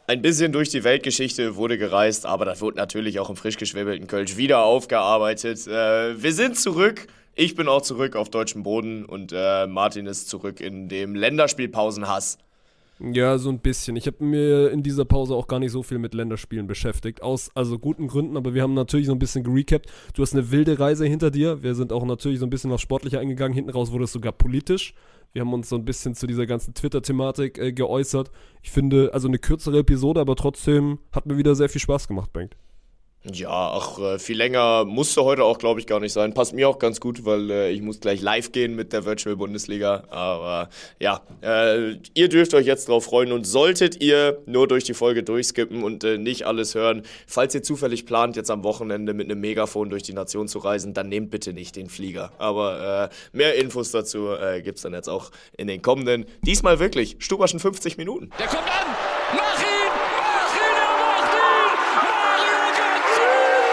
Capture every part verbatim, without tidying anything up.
Ein bisschen durch die Weltgeschichte wurde gereist, aber das wurde natürlich auch im frisch geschwebelten Kölsch wieder aufgearbeitet. Äh, wir sind zurück. Ich bin auch zurück auf deutschem Boden und äh, Martin ist zurück in dem Länderspielpausenhass. Ja, so ein bisschen. Ich habe mir in dieser Pause auch gar nicht so viel mit Länderspielen beschäftigt. Aus also guten Gründen, aber wir haben natürlich so ein bisschen gerecapt. Du hast eine wilde Reise hinter dir. Wir sind auch natürlich so ein bisschen auf Sportlicher eingegangen. Hinten raus wurde es sogar politisch. Wir haben uns so ein bisschen zu dieser ganzen Twitter-Thematik äh, geäußert. Ich finde, also eine kürzere Episode, aber trotzdem hat mir wieder sehr viel Spaß gemacht, Bengt. Ja, ach, äh, viel länger musste heute auch, glaube ich, gar nicht sein. Passt mir auch ganz gut, weil äh, ich muss gleich live gehen mit der Virtual Bundesliga. Aber ja, äh, ihr dürft euch jetzt drauf freuen und solltet ihr nur durch die Folge durchskippen und äh, nicht alles hören, falls ihr zufällig plant, jetzt am Wochenende mit einem Megafon durch die Nation zu reisen, dann nehmt bitte nicht den Flieger. Aber äh, mehr Infos dazu äh, gibt's dann jetzt auch in den kommenden, diesmal wirklich, Stubaschen fünfzig Minuten. Der kommt an! Mach ihn! Mach ihn! Er macht ihn! Mario Götze!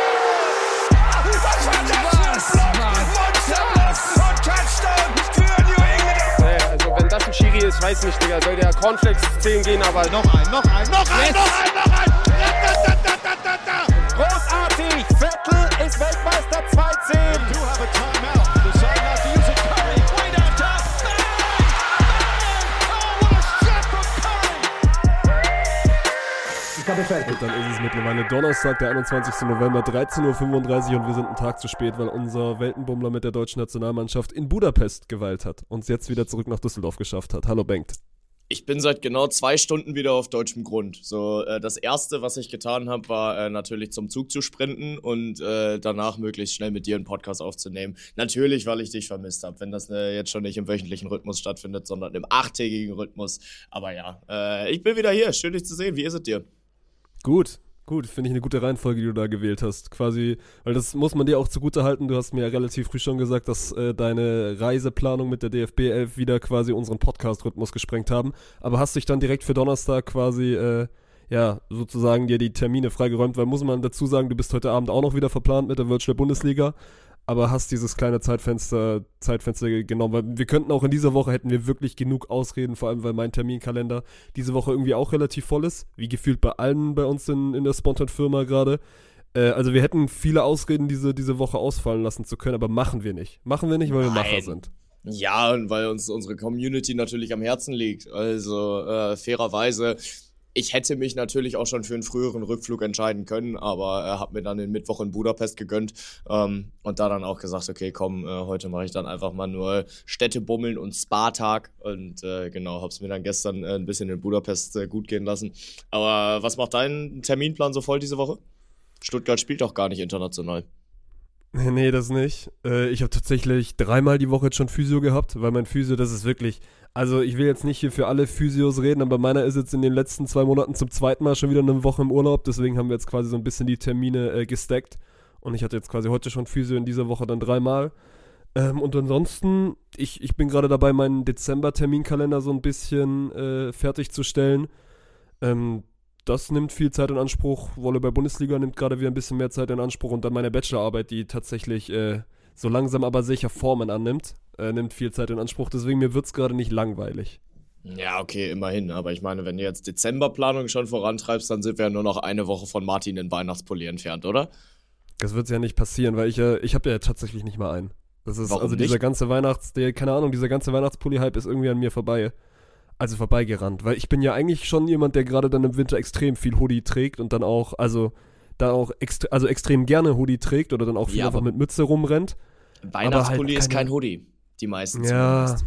Was war das für ein Monsterblock von Touchdown für New England! Nee, also wenn das ein Schiri ist, weiß nicht, Digga. Soll der Cornflakes zehn gehen, aber... Noch ein, noch ein, noch ein, noch ein, noch ein! Da, da, da, da, da, da. Großartig! Vettel ist Weltmeister zweitausendzehn! You have a timeout. Decide not to use it. Curry, way down top. Bang! Bang! Oh, what a shot from Curry! Und dann ist es mittlerweile Donnerstag, der einundzwanzigsten November, dreizehn Uhr fünfunddreißig und wir sind einen Tag zu spät, weil unser Weltenbummler mit der deutschen Nationalmannschaft in Budapest geweilt hat und es jetzt wieder zurück nach Düsseldorf geschafft hat. Hallo Bengt. Ich bin seit genau zwei Stunden wieder auf deutschem Grund. So, äh, das Erste, was ich getan habe, war äh, natürlich zum Zug zu sprinten und äh, danach möglichst schnell mit dir einen Podcast aufzunehmen. Natürlich, weil ich dich vermisst habe, wenn das äh, jetzt schon nicht im wöchentlichen Rhythmus stattfindet, sondern im achttägigen Rhythmus. Aber ja, äh, ich bin wieder hier. Schön, dich zu sehen. Wie ist es dir? Gut, gut, finde ich eine gute Reihenfolge, die du da gewählt hast. Quasi, weil das muss man dir auch zugute halten. Du hast mir ja relativ früh schon gesagt, dass äh, deine Reiseplanung mit der D F B elf wieder quasi unseren Podcast-Rhythmus gesprengt haben. Aber hast dich dann direkt für Donnerstag quasi, äh, ja, sozusagen dir die Termine freigeräumt, weil muss man dazu sagen, du bist heute Abend auch noch wieder verplant mit der Virtual Bundesliga. Aber hast dieses kleine Zeitfenster, Zeitfenster genommen, weil wir könnten auch in dieser Woche, hätten wir wirklich genug Ausreden, vor allem weil mein Terminkalender diese Woche irgendwie auch relativ voll ist, wie gefühlt bei allen bei uns in, in der Spontan-Firma gerade. Äh, also wir hätten viele Ausreden, diese, diese Woche ausfallen lassen zu können, aber machen wir nicht. Machen wir nicht, weil wir Nein. Macher sind. Ja, und weil uns unsere Community natürlich am Herzen liegt. Also äh, fairerweise... Ich hätte mich natürlich auch schon für einen früheren Rückflug entscheiden können, aber äh, habe mir dann den Mittwoch in Budapest gegönnt ähm, und da dann auch gesagt, okay, komm, äh, heute mache ich dann einfach mal nur Städtebummeln und Spa-Tag und äh, genau, habe es mir dann gestern äh, ein bisschen in Budapest äh, gut gehen lassen. Aber was macht dein Terminplan so voll diese Woche? Stuttgart spielt doch gar nicht international. Nee, das nicht. Äh, ich habe tatsächlich dreimal die Woche jetzt schon Physio gehabt, weil mein Physio, das ist wirklich... Also ich will jetzt nicht hier für alle Physios reden, aber meiner ist jetzt in den letzten zwei Monaten zum zweiten Mal schon wieder eine Woche im Urlaub, deswegen haben wir jetzt quasi so ein bisschen die Termine äh, gestackt und ich hatte jetzt quasi heute schon Physio, in dieser Woche dann dreimal. Ähm, und ansonsten, ich, ich bin gerade dabei, meinen Dezember-Terminkalender so ein bisschen äh, fertigzustellen. Ähm, das nimmt viel Zeit in Anspruch, Volleyball-Bundesliga nimmt gerade wieder ein bisschen mehr Zeit in Anspruch und dann meine Bachelorarbeit, die tatsächlich äh, so langsam aber sicher Formen annimmt. Äh, nimmt viel Zeit in Anspruch, deswegen mir wird es gerade nicht langweilig. Ja, okay, immerhin, aber ich meine, wenn du jetzt Dezemberplanung schon vorantreibst, dann sind wir ja nur noch eine Woche von Martin in Weihnachtspulli entfernt, oder? Das wird ja nicht passieren, weil ich ja, ich habe ja tatsächlich nicht mal einen. Das ist Warum also nicht? dieser ganze Weihnachts, der, keine Ahnung, dieser ganze Weihnachtspulli-Hype ist irgendwie an mir vorbei. Also vorbeigerannt, weil ich bin ja eigentlich schon jemand, der gerade dann im Winter extrem viel Hoodie trägt und dann auch, also da auch extre- also extrem gerne Hoodie trägt oder dann auch viel Ja, einfach aber- mit Mütze rumrennt. Weihnachtspulli halt ist keine- kein Hoodie. Die meisten Ja. zumindest.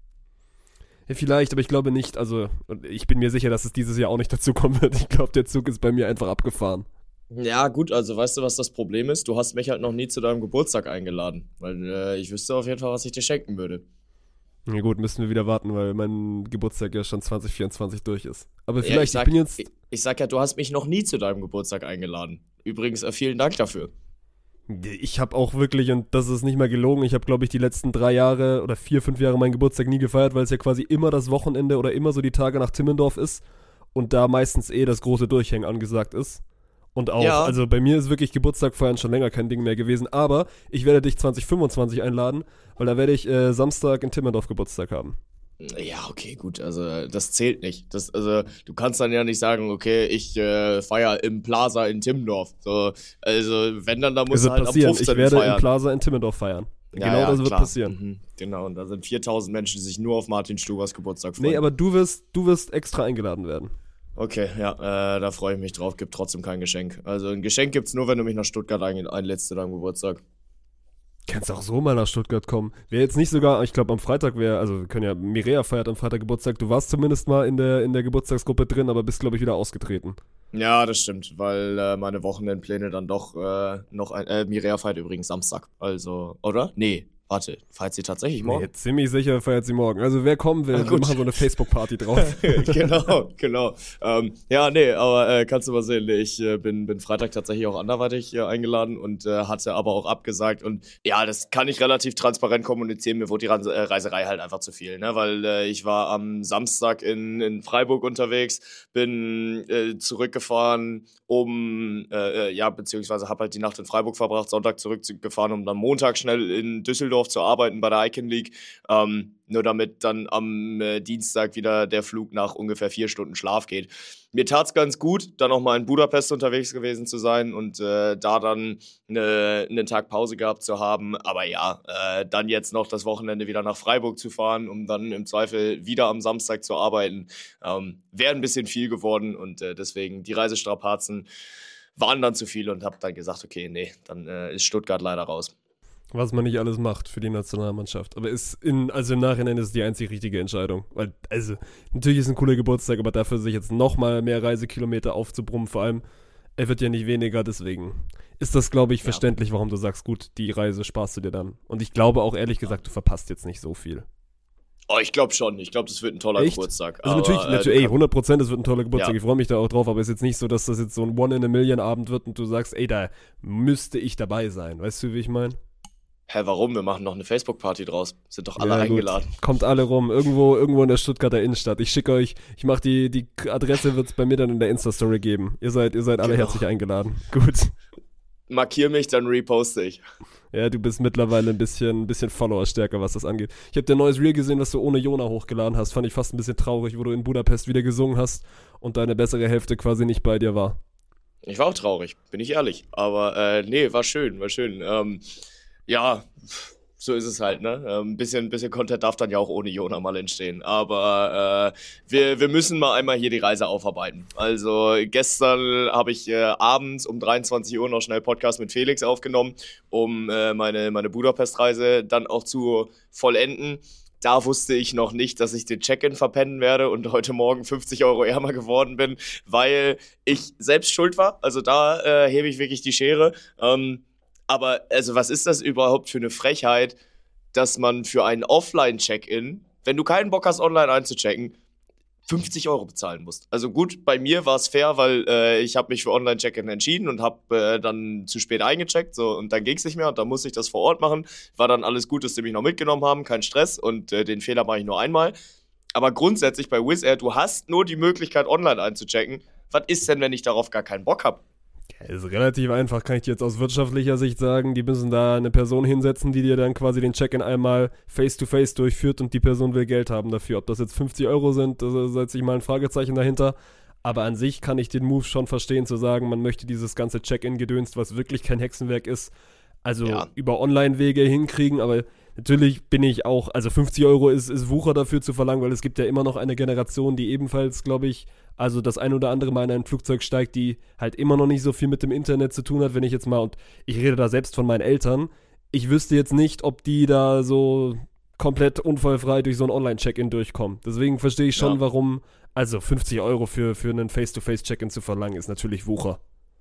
Ja, vielleicht, aber ich glaube nicht, also ich bin mir sicher, dass es dieses Jahr auch nicht dazu kommen wird. Ich glaube, der Zug ist bei mir einfach abgefahren. Ja, gut, also weißt du, was das Problem ist? Du hast mich halt noch nie zu deinem Geburtstag eingeladen. Weil äh, ich wüsste auf jeden Fall, was ich dir schenken würde. Ja gut, müssen wir wieder warten, weil mein Geburtstag ja schon zwanzig vierundzwanzig durch ist. Aber Ja, vielleicht, ich, sag, ich bin jetzt... ich, ich sag ja, du hast mich noch nie zu deinem Geburtstag eingeladen. Übrigens, äh, vielen Dank dafür. Ich habe auch wirklich, und das ist nicht mal gelogen, ich habe, glaube ich, die letzten drei Jahre oder vier, fünf Jahre meinen Geburtstag nie gefeiert, weil es ja quasi immer das Wochenende oder immer so die Tage nach Timmendorf ist und da meistens eh das große Durchhängen angesagt ist. Und auch, Ja. also bei mir ist wirklich Geburtstag feiern schon länger kein Ding mehr gewesen, aber ich werde dich zwanzig fünfundzwanzig einladen, weil da werde ich äh, Samstag in Timmendorf Geburtstag haben. Ja, okay, gut, also das zählt nicht. Das, also du kannst dann ja nicht sagen, okay, ich äh, feier im Plaza in Timmendorf. So, also wenn dann, da muss Es wird halt passieren. am fünfzehnten Ich werde feiern. im Plaza in Timmendorf feiern. Ja, genau ja, das wird klar. passieren. Mhm, genau, und da sind viertausend Menschen, die sich nur auf Martin Stubers Geburtstag freuen. Nee, aber du wirst, du wirst extra eingeladen werden. Okay, ja, äh, da freue ich mich drauf. Gibt trotzdem kein Geschenk. Also ein Geschenk gibt's nur, wenn du mich nach Stuttgart ein einlädst zu deinem Geburtstag. Kannst auch so mal nach Stuttgart kommen. Wäre jetzt nicht sogar, ich glaube am Freitag wäre, also wir können ja, Mireia feiert am Freitag Geburtstag. Du warst zumindest mal in der, in der Geburtstagsgruppe drin, aber bist, glaube ich, wieder ausgetreten. Ja, das stimmt, weil äh, meine Wochenendpläne dann doch äh, noch ein. Äh, Mireia feiert übrigens Samstag. Also, oder? Nee, warte, feiert sie tatsächlich morgen? Nee, ziemlich sicher feiert sie morgen. Also wer kommen will, Ah, wir gut. machen so eine Facebook-Party drauf. genau, genau. Ähm, ja, nee, aber äh, kannst du mal sehen, ich äh, bin, bin Freitag tatsächlich auch anderweitig äh, eingeladen und äh, hatte aber auch abgesagt. Und ja, das kann ich relativ transparent kommunizieren. Mir wurde die Reise, äh, Reiserei halt einfach zu viel, ne? Weil äh, ich war am Samstag in, in Freiburg unterwegs, bin äh, zurückgefahren, um, äh, äh, ja, beziehungsweise habe halt die Nacht in Freiburg verbracht, Sonntag zurückgefahren, um dann Montag schnell in Düsseldorf zu arbeiten bei der Icon League. Ähm, nur damit dann am äh, Dienstag wieder der Flug nach ungefähr vier Stunden Schlaf geht. Mir tat's ganz gut, dann noch mal in Budapest unterwegs gewesen zu sein und äh, da dann eine, einen Tag Pause gehabt zu haben. Aber ja, äh, dann jetzt noch das Wochenende wieder nach Freiburg zu fahren, um dann im Zweifel wieder am Samstag zu arbeiten, ähm, wäre ein bisschen viel geworden und äh, deswegen die Reisestrapazen waren dann zu viel und habe dann gesagt, okay, nee, dann äh, ist Stuttgart leider raus. Was man nicht alles macht für die Nationalmannschaft. Aber ist in, also im Nachhinein ist es die einzig richtige Entscheidung. Weil, also, natürlich ist ein cooler Geburtstag, aber dafür sich jetzt nochmal mehr Reisekilometer aufzubrummen, vor allem, er wird ja nicht weniger, deswegen ist das, glaube ich, Ja. verständlich, warum du sagst, gut, die Reise sparst du dir dann. Und ich glaube auch, ehrlich gesagt, du verpasst jetzt nicht so viel. Oh, ich glaube schon. Ich glaube, das wird ein toller Echt? Geburtstag. Also Aber, natürlich, äh, natürlich, ey, du hundert Prozent, es wird ein toller Geburtstag, Ja. ich freue mich da auch drauf, aber es ist jetzt nicht so, dass das jetzt so ein One-in-a-Million-Abend wird und du sagst, ey, da müsste ich dabei sein. Weißt du, wie ich meine? Hä, warum? Wir machen noch eine Facebook-Party draus. Sind doch alle Ja, gut. eingeladen. Kommt alle rum, irgendwo, irgendwo in der Stuttgarter Innenstadt. Ich schicke euch, ich mache die, die Adresse wird es bei mir dann in der Insta-Story geben. Ihr seid, ihr seid alle Genau. herzlich eingeladen. Gut. Markier mich, dann reposte ich. Ja, du bist mittlerweile ein bisschen, ein bisschen Follower-stärker, was das angeht. Ich habe dein neues Reel gesehen, was du ohne Jona hochgeladen hast. Fand ich fast ein bisschen traurig, wo du in Budapest wieder gesungen hast und deine bessere Hälfte quasi nicht bei dir war. Ich war auch traurig, bin ich ehrlich. Aber äh, nee, war schön, war schön. Ähm, ja, so ist es halt, ne? Ein ähm, bisschen, bisschen Content darf dann ja auch ohne Jona mal entstehen. Aber äh, wir, wir müssen mal einmal hier die Reise aufarbeiten. Also gestern habe ich äh, abends um dreiundzwanzig Uhr noch schnell Podcast mit Felix aufgenommen, um äh, meine, meine Budapest-Reise dann auch zu vollenden. Da wusste ich noch nicht, dass ich den Check-in verpennen werde und heute Morgen fünfzig Euro ärmer geworden bin, weil ich selbst schuld war. Also da äh, hebe ich wirklich die Schere. Ähm, aber also was ist das überhaupt für eine Frechheit, dass man für einen Offline-Check-in, wenn du keinen Bock hast, online einzuchecken, fünfzig Euro bezahlen musst. Also gut, bei mir war es fair, weil äh, ich habe mich für Online-Check-in entschieden und habe äh, dann zu spät eingecheckt, so, und dann ging es nicht mehr und dann musste ich das vor Ort machen. War dann alles gut, dass die mich noch mitgenommen haben, kein Stress und äh, den Fehler mache ich nur einmal. Aber grundsätzlich bei Wizz Air, du hast nur die Möglichkeit, online einzuchecken. Was ist denn, wenn ich darauf gar keinen Bock habe? Ja, ist relativ einfach, kann ich dir jetzt aus wirtschaftlicher Sicht sagen. Die müssen da eine Person hinsetzen, die dir dann quasi den Check-in einmal face-to-face durchführt und die Person will Geld haben dafür. Ob das jetzt fünfzig Euro sind, da setze ich mal ein Fragezeichen dahinter. Aber an sich kann ich den Move schon verstehen, zu sagen, man möchte dieses ganze Check-in-Gedöns, was wirklich kein Hexenwerk ist, also Ja. über Online-Wege hinkriegen. Aber natürlich bin ich auch, also fünfzig Euro ist, ist Wucher dafür zu verlangen, weil es gibt ja immer noch eine Generation, die ebenfalls, glaube ich, also das ein oder andere Mal in ein Flugzeug steigt, die halt immer noch nicht so viel mit dem Internet zu tun hat, wenn ich jetzt mal, und ich rede da selbst von meinen Eltern, ich wüsste jetzt nicht, ob die da so komplett unfallfrei durch so ein Online-Check-in durchkommen. Deswegen verstehe ich schon, Ja. warum, also fünfzig Euro für, für einen Face-to-Face-Check-in zu verlangen, ist natürlich Wucher.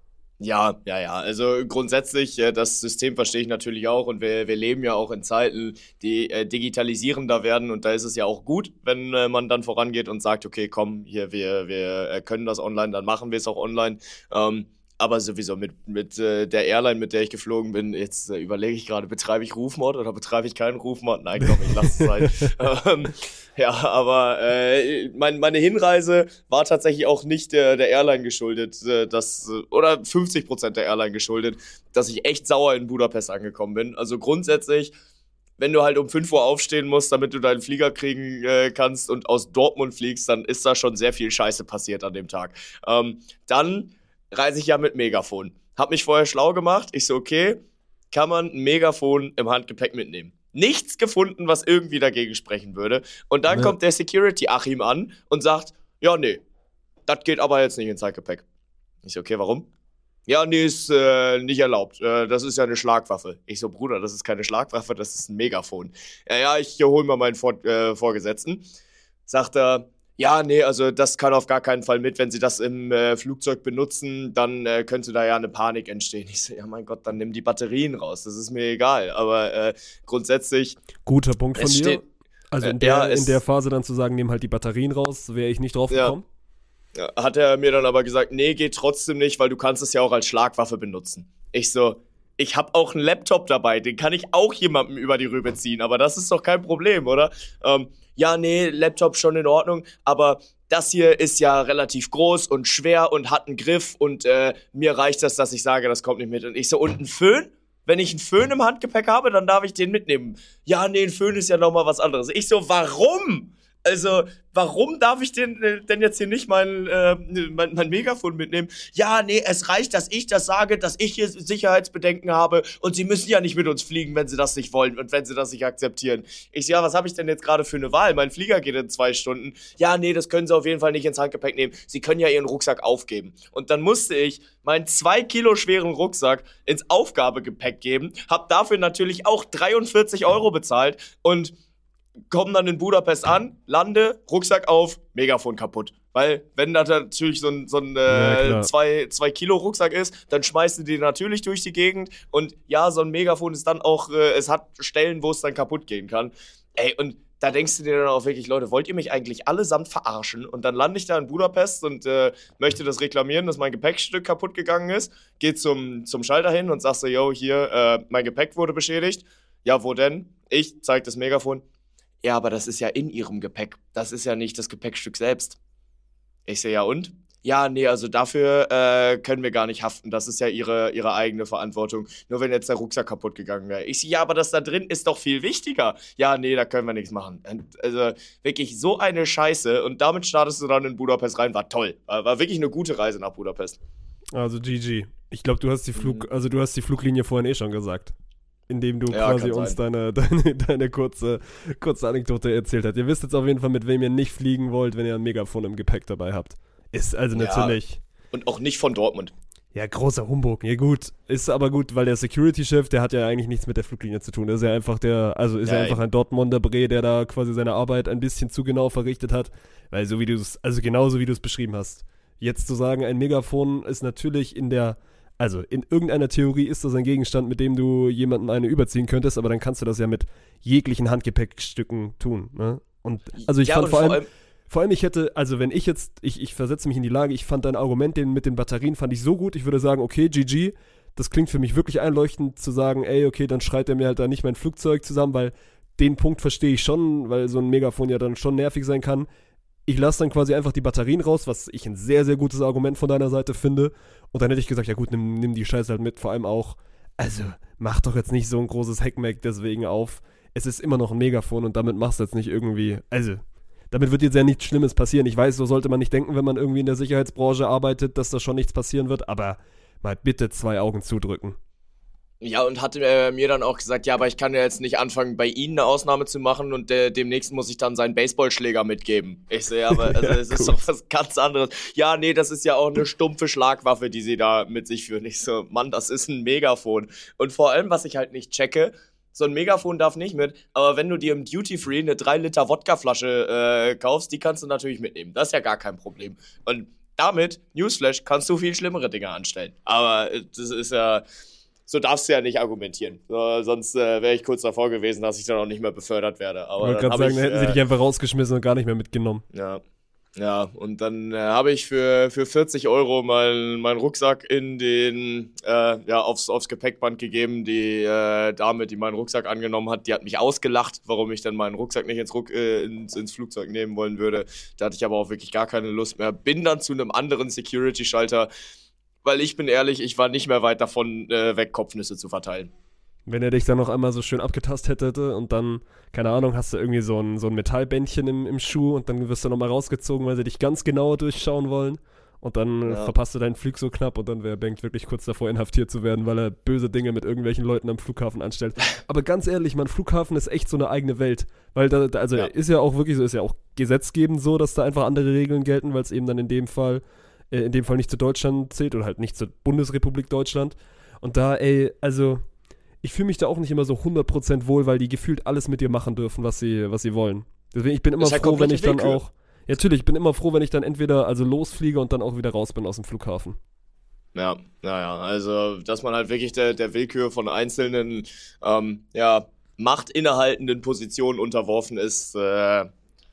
Ja, ja, ja. Also grundsätzlich, äh, das System verstehe ich natürlich auch und wir, wir leben ja auch in Zeiten, die äh, digitalisierender werden und da ist es ja auch gut, wenn äh, man dann vorangeht und sagt, okay, komm, hier, wir, wir äh, können das online, dann machen wir es auch online. Ähm, aber sowieso mit, mit äh, der Airline, mit der ich geflogen bin, jetzt äh, überlege ich gerade, betreibe ich Rufmord oder betreibe ich keinen Rufmord? Nein, komm, ich lasse es sein. ähm, ja, aber äh, mein, meine Hinreise war tatsächlich auch nicht der, der Airline geschuldet, äh, dass, äh, oder fünfzig Prozent der Airline geschuldet, dass ich echt sauer in Budapest angekommen bin. Also grundsätzlich, wenn du halt um fünf Uhr aufstehen musst, damit du deinen Flieger kriegen äh, kannst und aus Dortmund fliegst, dann ist da schon sehr viel Scheiße passiert an dem Tag. Ähm, dann reise ich ja mit Megafon. Hab mich vorher schlau gemacht. Ich so, okay, kann man ein Megafon im Handgepäck mitnehmen? Nichts gefunden, was irgendwie dagegen sprechen würde. Und dann ja. kommt der Security-Achim an und sagt, ja, nee, das geht aber jetzt nicht ins Handgepäck. Ich so, okay, warum? Ja, nee, ist äh, nicht erlaubt. Äh, das ist ja eine Schlagwaffe. Ich so, Bruder, das ist keine Schlagwaffe, das ist ein Megafon. Ja, ja, ich hol mal meinen Vor- äh, Vorgesetzten. Sagt er, ja, nee, also das kann auf gar keinen Fall mit. Wenn Sie das im äh, Flugzeug benutzen, dann äh, könnte da ja eine Panik entstehen. Ich so, ja, mein Gott, dann nimm die Batterien raus. Das ist mir egal. Aber äh, grundsätzlich... Guter Punkt von dir. Steht, also in äh, der, ja, in der Phase dann zu sagen, nimm halt die Batterien raus, wäre ich nicht drauf gekommen. Ja. Hat er mir dann aber gesagt, nee, geht trotzdem nicht, weil du kannst es ja auch als Schlagwaffe benutzen. Ich so, ich habe auch einen Laptop dabei, den kann ich auch jemandem über die Rübe ziehen, aber das ist doch kein Problem, oder? Ähm, ja, nee, Laptop schon in Ordnung, aber das hier ist ja relativ groß und schwer und hat einen Griff und äh, mir reicht das, dass ich sage, das kommt nicht mit. Und ich so, und ein Föhn? Wenn ich einen Föhn im Handgepäck habe, dann darf ich den mitnehmen. Ja, nee, ein Föhn ist ja nochmal was anderes. Ich so, warum? Also, warum darf ich denn, äh, denn jetzt hier nicht mein, äh, mein, mein Megafon mitnehmen? Ja, nee, es reicht, dass ich das sage, dass ich hier Sicherheitsbedenken habe und Sie müssen ja nicht mit uns fliegen, wenn Sie das nicht wollen und wenn Sie das nicht akzeptieren. Ich so, ja, was habe ich denn jetzt gerade für eine Wahl? Mein Flieger geht in zwei Stunden. Ja, nee, das können Sie auf jeden Fall nicht ins Handgepäck nehmen. Sie können ja Ihren Rucksack aufgeben. Und dann musste ich meinen zwei Kilo schweren Rucksack ins Aufgabegepäck geben, hab dafür natürlich auch dreiundvierzig Euro bezahlt und komm dann in Budapest an, lande, Rucksack auf, Megafon kaputt. Weil, wenn da natürlich so ein, so ein äh, ja, zwei, zwei Kilo Rucksack ist, dann schmeißen die natürlich durch die Gegend. Und ja, so ein Megafon ist dann auch, äh, es hat Stellen, wo es dann kaputt gehen kann. Ey, und da denkst du dir dann auch wirklich, Leute, wollt ihr mich eigentlich allesamt verarschen? Und dann lande ich da in Budapest und äh, möchte das reklamieren, dass mein Gepäckstück kaputt gegangen ist. Geh zum, zum Schalter hin und sagst so, yo, hier, äh, mein Gepäck wurde beschädigt. Ja, wo denn? Ich zeig das Megafon. Ja, aber das ist ja in ihrem Gepäck. Das ist ja nicht das Gepäckstück selbst. Ich sehe, ja und? Ja, nee, also dafür äh, können wir gar nicht haften. Das ist ja ihre, ihre eigene Verantwortung. Nur wenn jetzt der Rucksack kaputt gegangen wäre. Ich sehe, ja, aber das da drin ist doch viel wichtiger. Ja, nee, da können wir nichts machen. Und, also wirklich so eine Scheiße. Und damit startest du dann in Budapest rein. War toll. War, war wirklich eine gute Reise nach Budapest. Also G G. Ich glaube, du hast die Flug, also du hast die Fluglinie vorhin eh schon gesagt. Indem du ja, quasi uns deine, deine, deine kurze, kurze Anekdote erzählt hast. Ihr wisst jetzt auf jeden Fall, mit wem ihr nicht fliegen wollt, wenn ihr ein Megafon im Gepäck dabei habt. Ist also natürlich... Ja, und auch nicht von Dortmund. Ja, großer Humbug. Ja gut, ist aber gut, weil der Security-Chef, der hat ja eigentlich nichts mit der Fluglinie zu tun. Das ist ja einfach der, also ist ja, ja einfach ein Dortmunder Bre, der da quasi seine Arbeit ein bisschen zu genau verrichtet hat. Weil so wie du es, also genauso wie du es beschrieben hast. Jetzt zu sagen, ein Megafon ist natürlich in der... Also, in irgendeiner Theorie ist das ein Gegenstand, mit dem du jemandem eine überziehen könntest, aber dann kannst du das ja mit jeglichen Handgepäckstücken tun, ne? Und, also ich ja, fand vor allem, vor allem, vor allem, ich hätte, also wenn ich jetzt, ich, ich versetze mich in die Lage, ich fand dein Argument den, mit den Batterien, fand ich so gut, ich würde sagen, okay, G G, das klingt für mich wirklich einleuchtend, zu sagen, ey, okay, dann schreit er mir halt da nicht mein Flugzeug zusammen, weil den Punkt verstehe ich schon, weil so ein Megafon ja dann schon nervig sein kann. Ich lasse dann quasi einfach die Batterien raus, was ich ein sehr, sehr gutes Argument von deiner Seite finde. Und dann hätte ich gesagt, ja gut, nimm, nimm die Scheiße halt mit. Vor allem auch, also mach doch jetzt nicht so ein großes Heckmeck deswegen auf. Es ist immer noch ein Megafon und damit machst du jetzt nicht irgendwie, also damit wird jetzt ja nichts Schlimmes passieren. Ich weiß, so sollte man nicht denken, wenn man irgendwie in der Sicherheitsbranche arbeitet, dass da schon nichts passieren wird. Aber mal bitte zwei Augen zudrücken. Ja, und hat äh, mir dann auch gesagt, ja, aber ich kann ja jetzt nicht anfangen, bei Ihnen eine Ausnahme zu machen und äh, demnächst muss ich dann seinen Baseballschläger mitgeben. Ich so, ja, aber also, es ist doch was ganz anderes. Ja, nee, das ist ja auch eine stumpfe Schlagwaffe, die Sie da mit sich führen. Ich so, Mann, das ist ein Megafon. Und vor allem, was ich halt nicht checke, so ein Megafon darf nicht mit, aber wenn du dir im Duty-Free eine drei Liter Wodkaflasche äh, kaufst, die kannst du natürlich mitnehmen. Das ist ja gar kein Problem. Und damit, Newsflash, kannst du viel schlimmere Dinge anstellen. Aber äh, das ist ja... So darfst du ja nicht argumentieren. So, sonst äh, wäre ich kurz davor gewesen, dass ich dann auch nicht mehr befördert werde. Aber ich wollte gerade sagen, ich, dann hätten sie äh, dich einfach rausgeschmissen und gar nicht mehr mitgenommen. Ja, ja. Und dann äh, habe ich für, für vierzig Euro meinen mein Rucksack in den, äh, ja, aufs, aufs Gepäckband gegeben. Die äh, Dame, die meinen Rucksack angenommen hat, die hat mich ausgelacht, warum ich dann meinen Rucksack nicht ins, Ruck, äh, ins, ins Flugzeug nehmen wollen würde. Da hatte ich aber auch wirklich gar keine Lust mehr. Bin dann zu einem anderen Security-Schalter, weil ich bin ehrlich, ich war nicht mehr weit davon äh, weg, Kopfnüsse zu verteilen. Wenn er dich dann noch einmal so schön abgetastet hätte und dann, keine Ahnung, hast du irgendwie so ein, so ein Metallbändchen im, im Schuh und dann wirst du nochmal rausgezogen, weil sie dich ganz genau durchschauen wollen. Und dann Ja. verpasst du deinen Flug so knapp und dann wäre Bengt wirklich kurz davor, inhaftiert zu werden, weil er böse Dinge mit irgendwelchen Leuten am Flughafen anstellt. Aber ganz ehrlich, man, Flughafen ist echt so eine eigene Welt. Weil da, da also Ja. ist ja auch wirklich so, ist ja auch gesetzgebend so, dass da einfach andere Regeln gelten, weil es eben dann in dem Fall, äh, in dem Fall nicht zu Deutschland zählt oder halt nicht zur Bundesrepublik Deutschland. Und da, ey, also, ich fühle mich da auch nicht immer so hundert Prozent wohl, weil die gefühlt alles mit dir machen dürfen, was sie, was sie wollen. Deswegen, ich bin immer Ist halt froh, wenn komplette ich dann Willkür. auch Ja, natürlich, ich bin immer froh, wenn ich dann entweder also losfliege und dann auch wieder raus bin aus dem Flughafen. Ja, naja, also, dass man halt wirklich der, der Willkür von einzelnen, ähm, ja, machtinnehaltenden Positionen unterworfen ist, äh,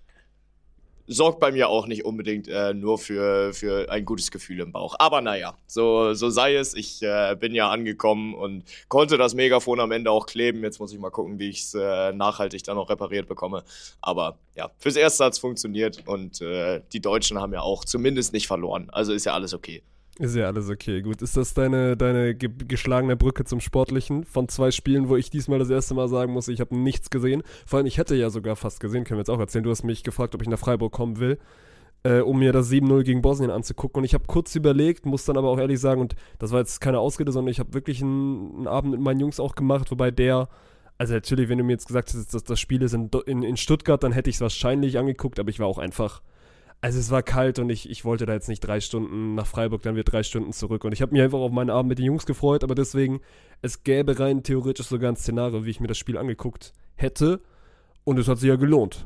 sorgt bei mir auch nicht unbedingt äh, nur für, für ein gutes Gefühl im Bauch. Aber naja, so, so sei es. Ich äh, bin ja angekommen und konnte das Megafon am Ende auch kleben. Jetzt muss ich mal gucken, wie ich es äh, nachhaltig dann auch repariert bekomme. Aber ja, fürs Erste hat es funktioniert und äh, die Deutschen haben ja auch zumindest nicht verloren. Also ist ja alles okay. Ist ja alles okay. Gut, ist das deine, deine ge geschlagene Brücke zum Sportlichen von zwei Spielen, wo ich diesmal das erste Mal sagen muss, ich habe nichts gesehen? Vor allem, ich hätte ja sogar fast gesehen, können wir jetzt auch erzählen. Du hast mich gefragt, ob ich nach Freiburg kommen will, äh, um mir das sieben null gegen Bosnien anzugucken. Und ich habe kurz überlegt, muss dann aber auch ehrlich sagen, und das war jetzt keine Ausrede, sondern ich habe wirklich einen, einen Abend mit meinen Jungs auch gemacht, wobei der, also natürlich, wenn du mir jetzt gesagt hättest, dass das Spiel ist in, in, in Stuttgart, dann hätte ich es wahrscheinlich angeguckt, aber ich war auch einfach... Also es war kalt und ich, ich wollte da jetzt nicht drei Stunden nach Freiburg, dann wieder drei Stunden zurück. Und ich habe mich einfach auf meinen Abend mit den Jungs gefreut, aber deswegen, es gäbe rein theoretisch sogar ein Szenario, wie ich mir das Spiel angeguckt hätte. Und es hat sich ja gelohnt.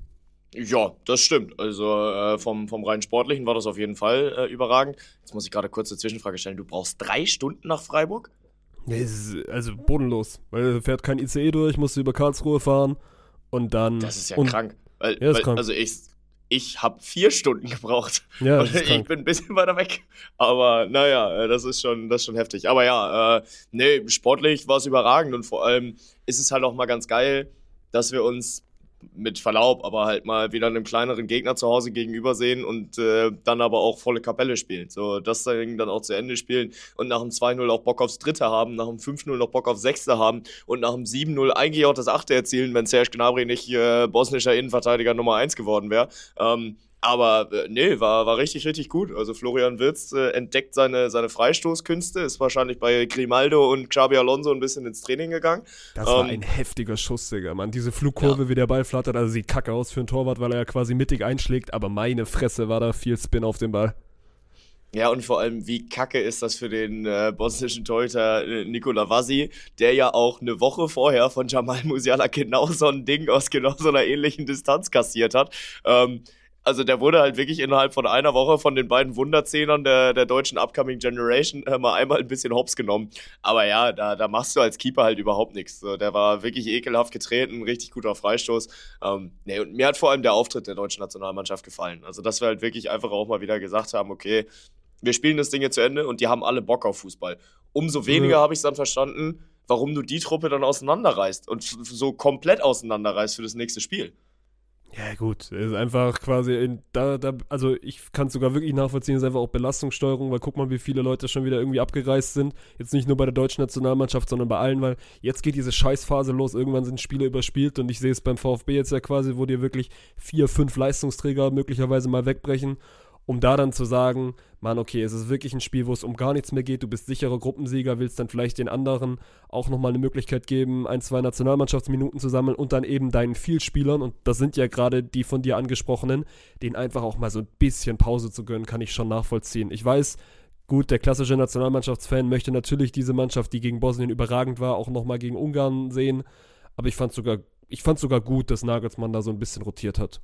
Ja, das stimmt. Also äh, vom, vom rein Sportlichen war das auf jeden Fall äh, überragend. Jetzt muss ich gerade kurz eine Zwischenfrage stellen. Du brauchst drei Stunden nach Freiburg? Ja, es ist also bodenlos, weil da fährt kein I C E durch, musste über Karlsruhe fahren und dann... Das ist ja und, krank. Weil, Ja, ist weil, krank. Also ich, ich habe vier Stunden gebraucht. Ja, Und das ist ich krank. bin ein bisschen weiter weg. Aber naja, äh, das ist schon, das ist schon heftig. Aber ja, äh, nee, sportlich war es überragend und vor allem ist es halt auch mal ganz geil, dass wir uns mit Verlaub, aber halt mal wieder einem kleineren Gegner zu Hause gegenüber sehen und äh, dann aber auch volle Kapelle spielen. So, das Ding dann auch zu Ende spielen und nach dem zwei null auch Bock aufs Dritte haben, nach dem fünf null noch Bock aufs Sechste haben und nach dem sieben null eigentlich auch das Achte erzielen, wenn Serge Gnabry nicht äh, bosnischer Innenverteidiger Nummer eins geworden wäre. Ähm, aber äh, nee, war, war richtig, richtig gut. Also Florian Wirtz äh, entdeckt seine, seine Freistoßkünste, ist wahrscheinlich bei Grimaldo und Xabi Alonso ein bisschen ins Training gegangen. Das war Ähm, ein heftiger Schuss, Digga, Mann. Diese Flugkurve, wie der Ball flattert, also sieht kacke aus für einen Torwart, weil er ja quasi mittig einschlägt, aber meine Fresse war da viel Spin auf dem Ball. Ja, und vor allem, wie kacke ist das für den äh, bosnischen Torhüter äh, Nikola Vasi, der ja auch eine Woche vorher von Jamal Musiala genau so ein Ding aus genau so einer ähnlichen Distanz kassiert hat. Ähm, also der wurde halt wirklich innerhalb von einer Woche von den beiden Wunderzehnern der, der deutschen Upcoming Generation äh, mal einmal ein bisschen hops genommen. Aber ja, da, da machst du als Keeper halt überhaupt nichts. So, der war wirklich ekelhaft getreten, richtig guter Freistoß. Ähm, nee, und mir hat vor allem der Auftritt der deutschen Nationalmannschaft gefallen. Also dass wir halt wirklich einfach auch mal wieder gesagt haben, okay, wir spielen das Ding jetzt zu Ende und die haben alle Bock auf Fußball. Umso weniger Ja. habe ich es dann verstanden, warum du die Truppe dann auseinanderreißt und f- so komplett auseinanderreißt für das nächste Spiel. Ja, gut, es ist einfach quasi, in, da, da, also ich kann es sogar wirklich nachvollziehen, es ist einfach auch Belastungssteuerung, weil guck mal, wie viele Leute schon wieder irgendwie abgereist sind. Jetzt nicht nur bei der deutschen Nationalmannschaft, sondern bei allen, weil jetzt geht diese Scheißphase los, irgendwann sind Spiele überspielt und ich sehe es beim VfB jetzt ja quasi, wo dir wirklich vier, fünf Leistungsträger möglicherweise mal wegbrechen. Um da dann zu sagen, Mann, okay, es ist wirklich ein Spiel, wo es um gar nichts mehr geht, du bist sicherer Gruppensieger, willst dann vielleicht den anderen auch nochmal eine Möglichkeit geben, ein, zwei Nationalmannschaftsminuten zu sammeln und dann eben deinen Vielspielern, und das sind ja gerade die von dir angesprochenen, denen einfach auch mal so ein bisschen Pause zu gönnen, kann ich schon nachvollziehen. Ich weiß, gut, der klassische Nationalmannschaftsfan möchte natürlich diese Mannschaft, die gegen Bosnien überragend war, auch nochmal gegen Ungarn sehen, aber ich fand sogar, ich fand sogar gut, dass Nagelsmann da so ein bisschen rotiert hat.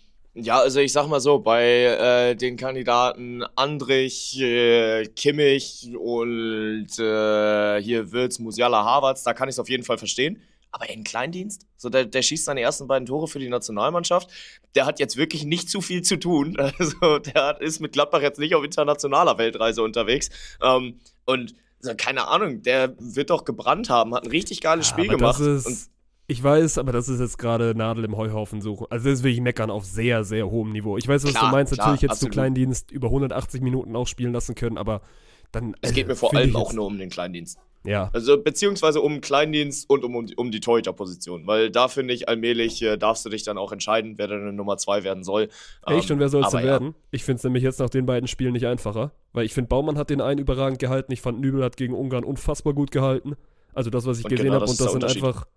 Ja, also ich sag mal so, bei äh, den Kandidaten Andrich, äh, Kimmich und äh, hier Wirtz, Musiala, Havertz, da kann ich es auf jeden Fall verstehen. Aber in Kleindienst, so der, der schießt seine ersten beiden Tore für die Nationalmannschaft, der hat jetzt wirklich nicht zu viel zu tun. Also der hat, ist mit Gladbach jetzt nicht auf internationaler Weltreise unterwegs. Ähm, und so, keine Ahnung, der wird doch gebrannt haben, hat ein richtig geiles Spiel aber gemacht. Das ist, und ich weiß, aber das ist jetzt gerade Nadel im Heuhaufen suchen. Also das ist wirklich Meckern auf sehr, sehr hohem Niveau. Ich weiß, was Klar, du meinst. klar, Natürlich jetzt absolut. zu Kleindienst über hundertachtzig Minuten auch spielen lassen können, aber dann... es also, geht mir vor finde allem ich auch jetzt- nur um den Kleindienst. Ja. Also beziehungsweise um Kleindienst und um, um, die, um die Torhüterposition. Weil da finde ich, allmählich äh, darfst du dich dann auch entscheiden, wer deine Nummer zwei werden soll. Echt? Und wer soll es denn aber ja. werden? Ich finde es nämlich jetzt nach den beiden Spielen nicht einfacher. Weil ich finde, Baumann hat den einen überragend gehalten. Ich fand, Nübel hat gegen Ungarn unfassbar gut gehalten. Also das, was ich Und gesehen genau habe. das Und ist das der sind Unterschied. einfach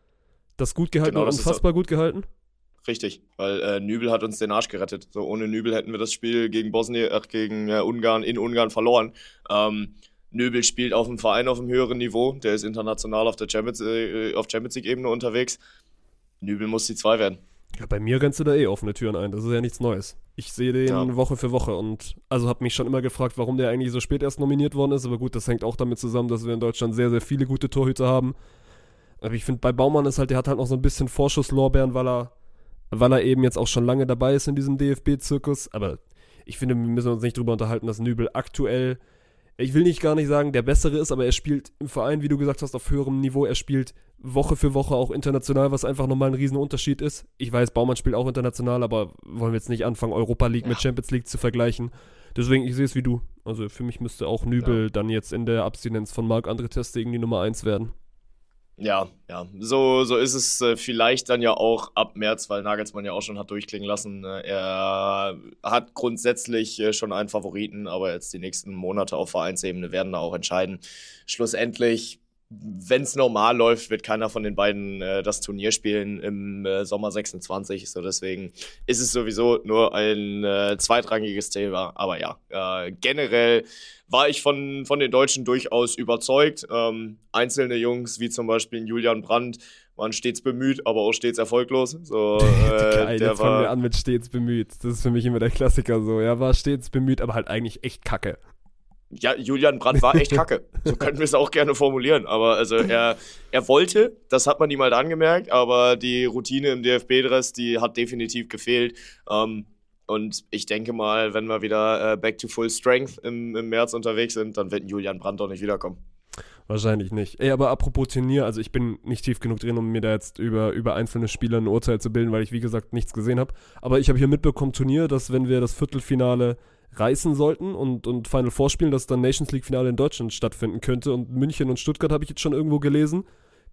das gut gehalten Genau und das ist unfassbar gut gehalten. Richtig, weil äh, Nübel hat uns den Arsch gerettet. So ohne Nübel hätten wir das Spiel gegen Bosnien, ach, gegen äh, Ungarn in Ungarn verloren. Ähm, Nübel spielt auf dem Verein auf einem höheren Niveau. Der ist international auf der Champions, äh, auf Champions League-Ebene unterwegs. Nübel muss die zwei werden. Ja, bei mir rennst du da eh offene Türen ein. Das ist ja nichts Neues. Ich sehe den Ja. Woche für Woche und also habe mich schon immer gefragt, warum der eigentlich so spät erst nominiert worden ist. Aber gut, das hängt auch damit zusammen, dass wir in Deutschland sehr, sehr viele gute Torhüter haben. Aber ich finde, bei Baumann ist halt, der hat halt noch so ein bisschen Vorschusslorbeeren, weil er, weil er eben jetzt auch schon lange dabei ist in diesem D F B-Zirkus. Aber ich finde, wir müssen uns nicht drüber unterhalten, dass Nübel aktuell, ich will nicht gar nicht sagen, der Bessere ist, aber er spielt im Verein, wie du gesagt hast, auf höherem Niveau. Er spielt Woche für Woche auch international, was einfach nochmal ein Riesenunterschied ist. Ich weiß, Baumann spielt auch international, aber wollen wir jetzt nicht anfangen, Europa League mit Champions League zu vergleichen. Deswegen, ich sehe es wie du. Also für mich müsste auch Nübel Ja. dann jetzt in der Abstinenz von Marc-André ter Stegen die Nummer eins werden. Ja, ja, so, so ist es äh, vielleicht dann ja auch ab März, weil Nagelsmann ja auch schon hat durchklingen lassen. Äh, er hat grundsätzlich äh, schon einen Favoriten, aber jetzt die nächsten Monate auf Vereinsebene werden da auch entscheiden. Schlussendlich, wenn es normal läuft, wird keiner von den beiden äh, das Turnier spielen im äh, Sommer sechsundzwanzig. So deswegen ist es sowieso nur ein äh, zweitrangiges Thema. Aber ja, äh, generell war ich von, von den Deutschen durchaus überzeugt. Ähm, einzelne Jungs, wie zum Beispiel Julian Brandt, waren stets bemüht, aber auch stets erfolglos. So, äh, Geil, der jetzt fangen wir war, an mit stets bemüht. Das ist für mich immer der Klassiker so. Er war stets bemüht, aber halt eigentlich echt kacke. ja, Julian Brandt war echt kacke. So könnten wir es auch gerne formulieren. Aber also er, er wollte, das hat man ihm halt angemerkt, aber die Routine im D F B-Dress, die hat definitiv gefehlt. Ähm, Und ich denke mal, wenn wir wieder äh, back to full strength im, im März unterwegs sind, dann wird Julian Brandt auch nicht wiederkommen. Wahrscheinlich nicht. Ey, aber apropos Turnier, also ich bin nicht tief genug drin, um mir da jetzt über, über einzelne Spieler ein Urteil zu bilden, weil ich, wie gesagt, nichts gesehen habe. Aber ich habe hier mitbekommen, Turnier, dass wenn wir das Viertelfinale reißen sollten und, und Final Four spielen, dass dann Nations League-Finale in Deutschland stattfinden könnte. Und München und Stuttgart habe ich jetzt schon irgendwo gelesen.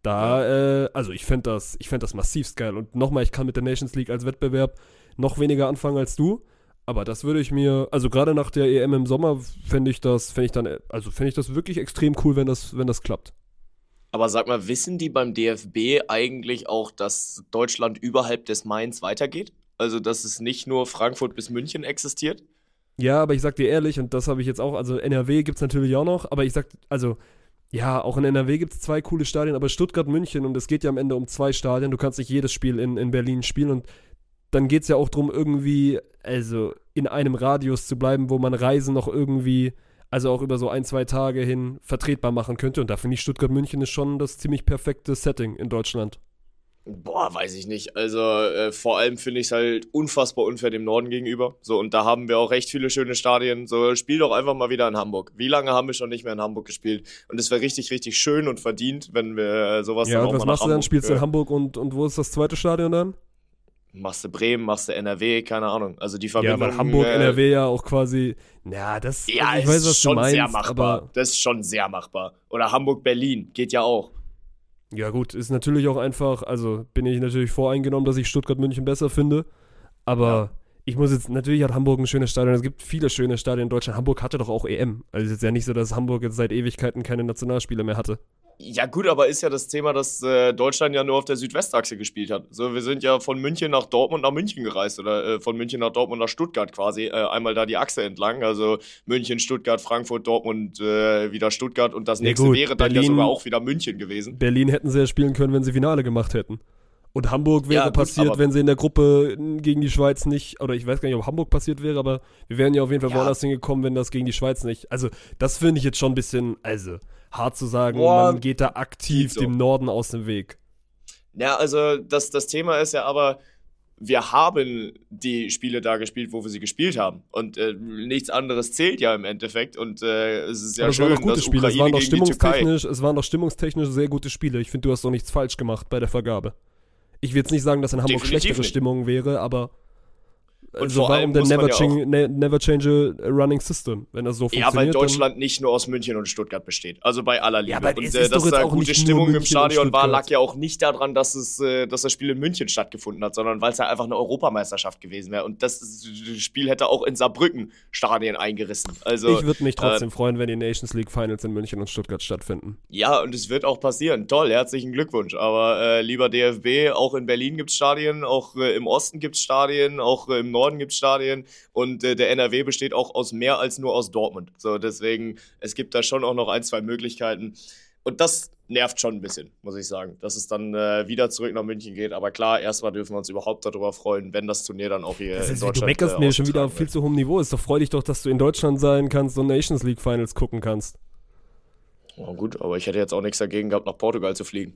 Da, äh, also ich fände das, ich fänd das massivst geil. Und nochmal, ich kann mit der Nations League als Wettbewerb noch weniger anfangen als du. Aber das würde ich mir, also gerade nach der E M im Sommer fände ich das, fände ich dann, also fände ich das wirklich extrem cool, wenn das, wenn das klappt. Aber sag mal, wissen die beim D F B eigentlich auch, dass Deutschland überhalb des Mains weitergeht? Also, dass es nicht nur Frankfurt bis München existiert? Ja, aber ich sag dir ehrlich, und das habe ich jetzt auch, also N R W gibt's natürlich auch noch, aber ich sag, also, ja, auch in N R W gibt's zwei coole Stadien, aber Stuttgart, München, und es geht ja am Ende um zwei Stadien, du kannst nicht jedes Spiel in, in Berlin spielen, und dann geht's ja auch drum, irgendwie, also in einem Radius zu bleiben, wo man Reisen noch irgendwie, also auch über so ein, zwei Tage hin vertretbar machen könnte, und da finde ich Stuttgart-München ist schon das ziemlich perfekte Setting in Deutschland. Boah, weiß ich nicht. Also äh, vor allem finde ich es halt unfassbar unfair dem Norden gegenüber. So, und da haben wir auch recht viele schöne Stadien. So, spiel doch einfach mal wieder in Hamburg. Wie lange haben wir schon nicht mehr in Hamburg gespielt? Und es wäre richtig, richtig schön und verdient, wenn wir äh, sowas Ja, dann und auch was mal machst nach du dann? Hamburg, Spielst du in äh, Hamburg und, und wo ist das zweite Stadion dann? Machst du Bremen, machst du N R W, keine Ahnung. Also die Ja, Verbindung... weil Hamburg, äh, N R W ja auch quasi, na, das, Ja, also ich ist weiß, was schon du meinst, sehr machbar. aber Das ist schon sehr machbar. Oder Hamburg-Berlin, geht ja auch. ja gut, ist natürlich auch einfach, also bin ich natürlich voreingenommen, dass ich Stuttgart-München besser finde, aber Ja. ich muss jetzt, natürlich hat Hamburg ein schönes Stadion, es gibt viele schöne Stadien in Deutschland, Hamburg hatte doch auch E M, also es ist ja nicht so, dass Hamburg jetzt seit Ewigkeiten keine Nationalspieler mehr hatte. Ja gut, aber ist ja das Thema, dass äh, Deutschland ja nur auf der Südwestachse gespielt hat. So, wir sind ja von München nach Dortmund nach München gereist oder äh, von München nach Dortmund nach Stuttgart quasi. Äh, einmal da die Achse entlang, also München, Stuttgart, Frankfurt, Dortmund, äh, wieder Stuttgart und das Ja, nächste gut, wäre dann Berlin- ja sogar auch wieder München gewesen. Berlin hätten sie ja spielen können, wenn sie Finale gemacht hätten. Und Hamburg wäre Ja, gut, passiert, aber- wenn sie in der Gruppe gegen die Schweiz nicht, oder ich weiß gar nicht, ob Hamburg passiert wäre, aber wir wären ja auf jeden Fall Ja. woanders hingekommen, wenn das gegen die Schweiz nicht. Also, das finde ich jetzt schon ein bisschen, also, hart zu sagen, Boah, man geht da aktiv geht so. dem Norden aus dem Weg. Ja, also das, das Thema ist ja aber, wir haben die Spiele da gespielt, wo wir sie gespielt haben. Und äh, nichts anderes zählt ja im Endeffekt. Und äh, es ist ja Aber es waren schön, doch gute dass Spiele, es Ukraine waren doch gegen die Türkei... stimmungstechnisch, es waren doch stimmungstechnisch sehr gute Spiele. Ich finde, du hast doch nichts falsch gemacht bei der Vergabe. Ich will jetzt nicht sagen, dass in Hamburg Definitiv schlechtere nicht. Stimmung wäre, aber Also vor warum allem denn muss man never, ja change, ne, never change a running system, wenn das so funktioniert? Ja, weil Deutschland nicht nur aus München und Stuttgart besteht. Also bei aller Liebe. Ja, aber und es äh, ist dass doch jetzt da auch gute nicht nur Stimmung im München und Stadion war, Stuttgart. lag ja auch nicht daran, dass, es, äh, dass das Spiel in München stattgefunden hat, sondern weil es ja einfach eine Europameisterschaft gewesen wäre. Und das, das Spiel hätte auch in Saarbrücken Stadien eingerissen. Also, Ich würde mich trotzdem äh, freuen, wenn die Nations League Finals in München und Stuttgart stattfinden. Ja, und es wird auch passieren. Toll, herzlichen Glückwunsch. Aber äh, lieber D F B, auch in Berlin gibt es Stadien, auch äh, im Osten gibt es Stadien, auch äh, im Norden gibt es Stadien. Und äh, der N R W besteht auch aus mehr als nur aus Dortmund. So, deswegen, es gibt da schon auch noch ein, zwei Möglichkeiten. Und das nervt schon ein bisschen, muss ich sagen, dass es dann äh, wieder zurück nach München geht. Aber klar, erstmal dürfen wir uns überhaupt darüber freuen, wenn das Turnier dann auch hier Das in ist, Deutschland du meckerst äh, mir schon wieder auf ausgetragen viel zu hohem Niveau. Ist doch freu dich doch, dass du in Deutschland sein kannst und Nations League Finals gucken kannst. wird. Oh, gut, aber ich hätte jetzt auch nichts dagegen gehabt, nach Portugal zu fliegen.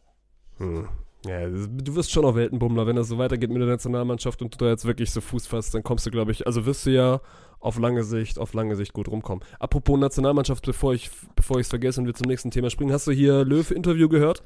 Hm. Ja, du wirst schon auch Weltenbummler, wenn das so weitergeht mit der Nationalmannschaft und du da jetzt wirklich so Fuß fasst, dann kommst du, glaube ich, also wirst du ja auf lange Sicht, auf lange Sicht gut rumkommen. Apropos Nationalmannschaft, bevor ich bevor ich es vergesse und wir zum nächsten Thema springen, hast du hier Löw-Interview gehört?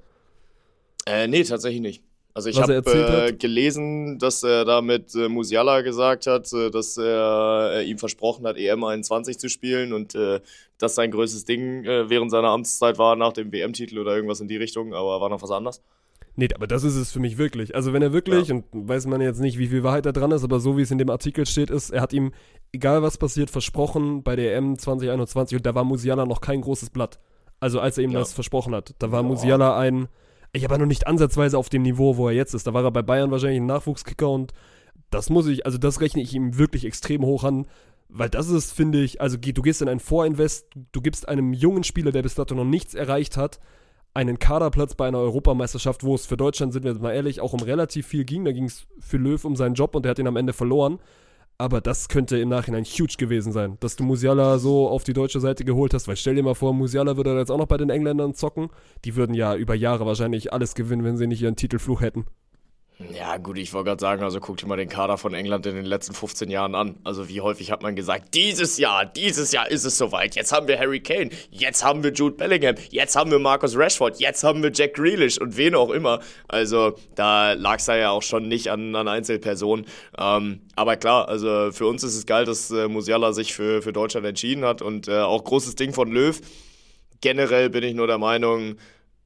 Äh, nee, tatsächlich nicht. Also ich Was er habe erzählt äh, hat? gelesen, dass er da mit äh, Musiala gesagt hat, äh, dass er äh, ihm versprochen hat, E M einundzwanzig zu spielen und äh, das sein größtes Ding äh, während seiner Amtszeit war, nach dem W M-Titel oder irgendwas in die Richtung, aber war noch was anderes. Nee, aber das ist es für mich wirklich. Also wenn er wirklich, Ja. und weiß man jetzt nicht, wie viel Wahrheit da dran ist, aber so wie es in dem Artikel steht, ist, er hat ihm, egal was passiert, versprochen bei der E M zwanzig einundzwanzig und da war Musiala noch kein großes Blatt. Also als er ihm Ja. das versprochen hat. Da war Ja. Musiala ein, ich aber noch nicht ansatzweise auf dem Niveau, wo er jetzt ist. Da war er bei Bayern wahrscheinlich ein Nachwuchskicker und das muss ich, also das rechne ich ihm wirklich extrem hoch an, weil das ist, finde ich, also geh- du gehst in einen Vorinvest, du gibst einem jungen Spieler, der bis dato noch nichts erreicht hat, einen Kaderplatz bei einer Europameisterschaft, wo es für Deutschland, sind wir jetzt mal ehrlich, auch um relativ viel ging. Da ging es für Löw um seinen Job und er hat ihn am Ende verloren. Aber das könnte im Nachhinein huge gewesen sein, dass du Musiala so auf die deutsche Seite geholt hast. Weil stell dir mal vor, Musiala würde jetzt auch noch bei den Engländern zocken. Die würden ja über Jahre wahrscheinlich alles gewinnen, wenn sie nicht ihren Titelfluch hätten. Ja, gut, ich wollte gerade sagen, also guck dir mal den Kader von England in den letzten fünfzehn Jahren an. Also wie häufig hat man gesagt, dieses Jahr, dieses Jahr ist es soweit. Jetzt haben wir Harry Kane, jetzt haben wir Jude Bellingham, jetzt haben wir Marcus Rashford, jetzt haben wir Jack Grealish und wen auch immer. Also da lag es ja auch schon nicht an, an Einzelpersonen. Ähm, aber klar, also für uns ist es geil, dass äh, Musiala sich für, für Deutschland entschieden hat und äh, auch großes Ding von Löw. Generell bin ich nur der Meinung,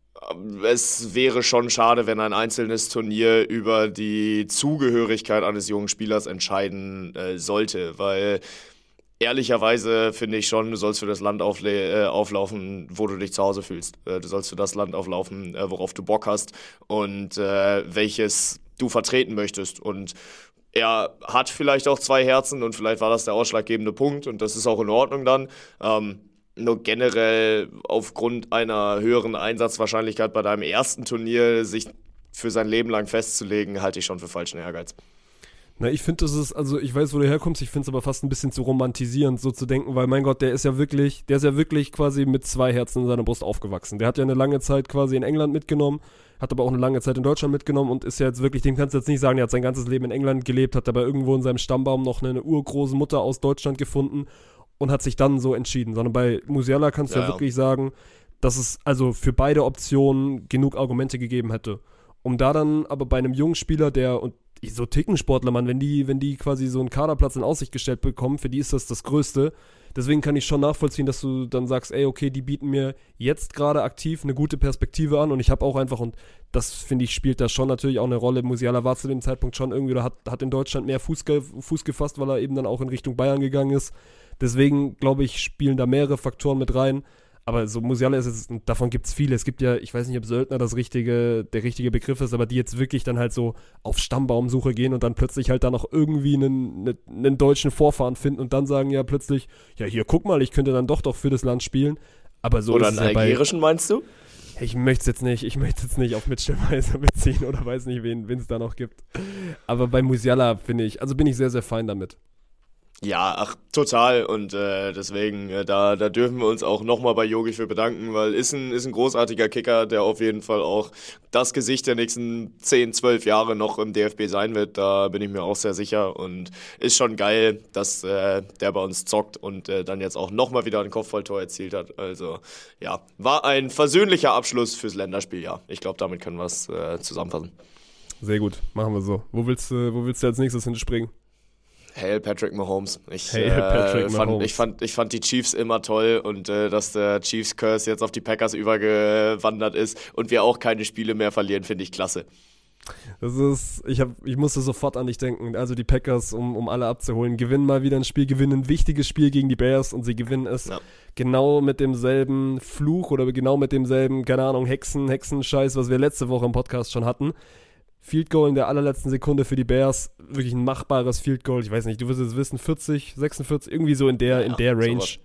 es wäre schon schade, wenn ein einzelnes Turnier über die Zugehörigkeit eines jungen Spielers entscheiden äh, sollte, weil ehrlicherweise finde ich schon, du sollst für das Land aufle- äh, auflaufen, wo du dich zu Hause fühlst. Äh, du sollst für das Land auflaufen, äh, worauf du Bock hast und äh, welches du vertreten möchtest. Und er hat vielleicht auch zwei Herzen und vielleicht war das der ausschlaggebende Punkt und das ist auch in Ordnung dann. Ähm, Nur generell aufgrund einer höheren Einsatzwahrscheinlichkeit bei deinem ersten Turnier sich für sein Leben lang festzulegen, halte ich schon für falschen Ehrgeiz. Na, ich finde, das ist, also ich weiß, wo du herkommst, ich finde es aber fast ein bisschen zu romantisierend, so zu denken, weil mein Gott, der ist ja wirklich, der ist ja wirklich quasi mit zwei Herzen in seiner Brust aufgewachsen. Der hat ja eine lange Zeit quasi in England mitgenommen, hat aber auch eine lange Zeit in Deutschland mitgenommen und ist ja jetzt wirklich, dem kannst du jetzt nicht sagen, der hat sein ganzes Leben in England gelebt, hat aber irgendwo in seinem Stammbaum noch eine urgroße Mutter aus Deutschland gefunden und hat sich dann so entschieden, sondern bei Musiala kannst du ja, Ja. wirklich sagen, dass es also für beide Optionen genug Argumente gegeben hätte. Um da dann aber bei einem jungen Spieler, der, und so Tickensportler, Mann, wenn die, wenn die quasi so einen Kaderplatz in Aussicht gestellt bekommen, für die ist das das Größte. Deswegen kann ich schon nachvollziehen, dass du dann sagst, ey, okay, die bieten mir jetzt gerade aktiv eine gute Perspektive an und ich habe auch einfach, und das finde ich, spielt da schon natürlich auch eine Rolle. Musiala war zu dem Zeitpunkt schon irgendwie, oder hat, hat in Deutschland mehr Fuß, ge- Fuß gefasst, weil er eben dann auch in Richtung Bayern gegangen ist. Deswegen, glaube ich, spielen da mehrere Faktoren mit rein. Aber so Musiala ist jetzt, und davon gibt es viele. Es gibt ja, ich weiß nicht, ob Söldner das richtige, der richtige Begriff ist, aber die jetzt wirklich dann halt so auf Stammbaumsuche gehen und dann plötzlich halt da noch irgendwie einen, einen, einen deutschen Vorfahren finden und dann sagen ja plötzlich, ja hier, guck mal, ich könnte dann doch doch für das Land spielen. Aber so Oder ist einen es ja bei, algerischen, meinst du? ich möchte es jetzt nicht, ich möchte jetzt nicht auf Mitchell Weiser beziehen oder weiß nicht, wen es da noch gibt. Aber bei Musiala finde ich, also bin ich sehr, sehr fein damit. Ja, ach, total. Und äh, deswegen, äh, da, da dürfen wir uns auch nochmal bei Jogi für bedanken, weil ist ein, ist ein großartiger Kicker, der auf jeden Fall auch das Gesicht der nächsten zehn, zwölf Jahre noch im D F B sein wird. Da bin ich mir auch sehr sicher. Und ist schon geil, dass äh, der bei uns zockt und äh, dann jetzt auch nochmal wieder ein Kopfballtor erzielt hat. Also ja, war ein versöhnlicher Abschluss fürs Länderspieljahr. Ich glaube, damit können wir es äh, zusammenfassen. Sehr gut, machen wir so. Wo willst du, wo willst du als nächstes hinspringen? Hail Patrick Mahomes. Ich, Hail äh, Patrick fand, Mahomes. Ich, fand, ich fand die Chiefs immer toll und äh, dass der Chiefs-Curse jetzt auf die Packers übergewandert ist und wir auch keine Spiele mehr verlieren, finde ich klasse. Das ist, ich, hab, ich musste sofort an dich denken. Also die Packers, um, um alle abzuholen, gewinnen mal wieder ein Spiel, gewinnen ein wichtiges Spiel gegen die Bears und sie gewinnen es Ja. genau mit demselben Fluch oder genau mit demselben, keine Ahnung, Hexen, Hexenscheiß, was wir letzte Woche im Podcast schon hatten. Field Goal in der allerletzten Sekunde für die Bears, wirklich ein machbares Field Goal. Ich weiß nicht, du wirst es wissen, vierzig, sechsundvierzig, irgendwie so in der, Ja, in der Range. sowas.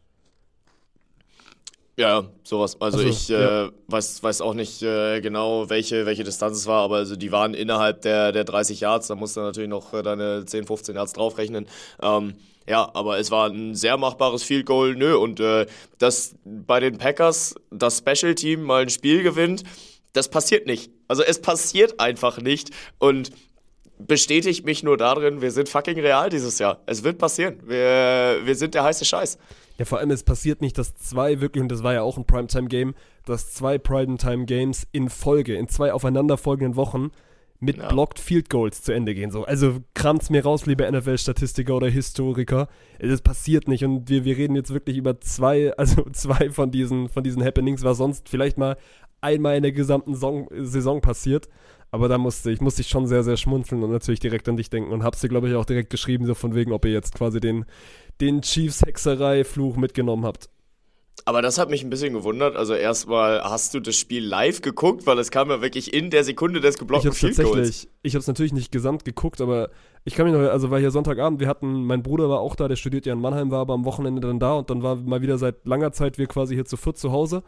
Ja, sowas. Also, Also, ich ja. äh, weiß, weiß auch nicht äh, genau, welche, welche Distanz es war, aber also die waren innerhalb der, der dreißig Yards, da musst du natürlich noch äh, deine zehn, fünfzehn Yards draufrechnen. Ähm, ja, aber es war ein sehr machbares Field Goal, nö. Und äh, dass bei den Packers das Special Team mal ein Spiel gewinnt, das passiert nicht. Also es passiert einfach nicht und bestätigt mich nur darin, wir sind fucking real dieses Jahr. Es wird passieren. Wir, wir sind der heiße Scheiß. Ja, vor allem, es passiert nicht, dass zwei wirklich, und das war ja auch ein Primetime-Game, dass zwei Primetime-Games in Folge, in zwei aufeinanderfolgenden Wochen mit Ja. Blocked Field Goals zu Ende gehen. So. Also kramt's mir raus, liebe N F L-Statistiker oder Historiker. Das passiert nicht und wir, wir reden jetzt wirklich über zwei, also zwei von diesen, von diesen Happenings, was sonst vielleicht mal einmal in der gesamten Saison, Saison passiert. Aber da musste ich, musste ich schon sehr, sehr schmunzeln und natürlich direkt an dich denken und hab's dir, glaube ich, auch direkt geschrieben, so von wegen, ob ihr jetzt quasi den, den Chiefs-Hexerei-Fluch mitgenommen habt. Aber das hat mich ein bisschen gewundert. Also erstmal, hast du das Spiel live geguckt? Weil es kam ja wirklich in der Sekunde des Ich geblockten hab's Field Goals. tatsächlich, ich hab's natürlich nicht gesamt geguckt, aber ich kann mich noch, also war hier Sonntagabend, wir hatten, mein Bruder war auch da, der studiert ja in Mannheim, war aber am Wochenende dann da und dann war mal wieder seit langer Zeit wir quasi hier zu viert zu Hause.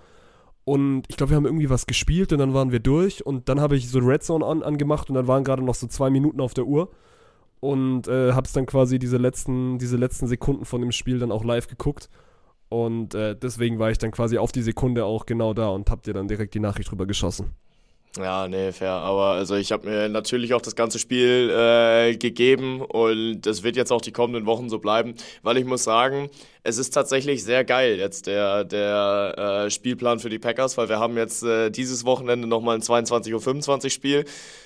Und ich glaube, wir haben irgendwie was gespielt und dann waren wir durch und dann habe ich so Red Zone an, angemacht und dann waren gerade noch so zwei Minuten auf der Uhr und äh, hab's dann quasi diese letzten, diese letzten Sekunden von dem Spiel dann auch live geguckt und äh, deswegen war ich dann quasi auf die Sekunde auch genau da und hab dir dann direkt die Nachricht drüber geschossen. Ja, nee, fair. Aber also ich habe mir natürlich auch das ganze Spiel äh, gegeben und das wird jetzt auch die kommenden Wochen so bleiben, weil ich muss sagen, es ist tatsächlich sehr geil jetzt der, der äh, Spielplan für die Packers, weil wir haben jetzt äh, dieses Wochenende nochmal ein zweiundzwanzig Uhr fünfundzwanzig Spiel.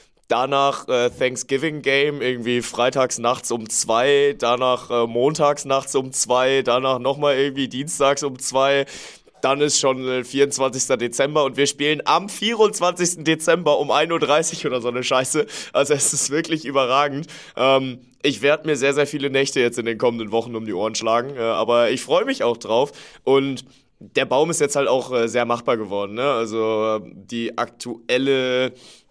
Danach äh, Thanksgiving Game, irgendwie freitags nachts um zwei, danach äh, montags nachts um zwei, danach nochmal irgendwie dienstags um zwei. Dann ist schon äh, vierundzwanzigster Dezember und wir spielen am vierundzwanzigsten Dezember um ein Uhr dreißig oder so eine Scheiße. Also es ist wirklich überragend. Ähm, ich werde mir sehr, sehr viele Nächte jetzt in den kommenden Wochen um die Ohren schlagen, äh, aber ich freue mich auch drauf und der Baum ist jetzt halt auch äh, sehr machbar geworden, ne? Also äh, die aktuelle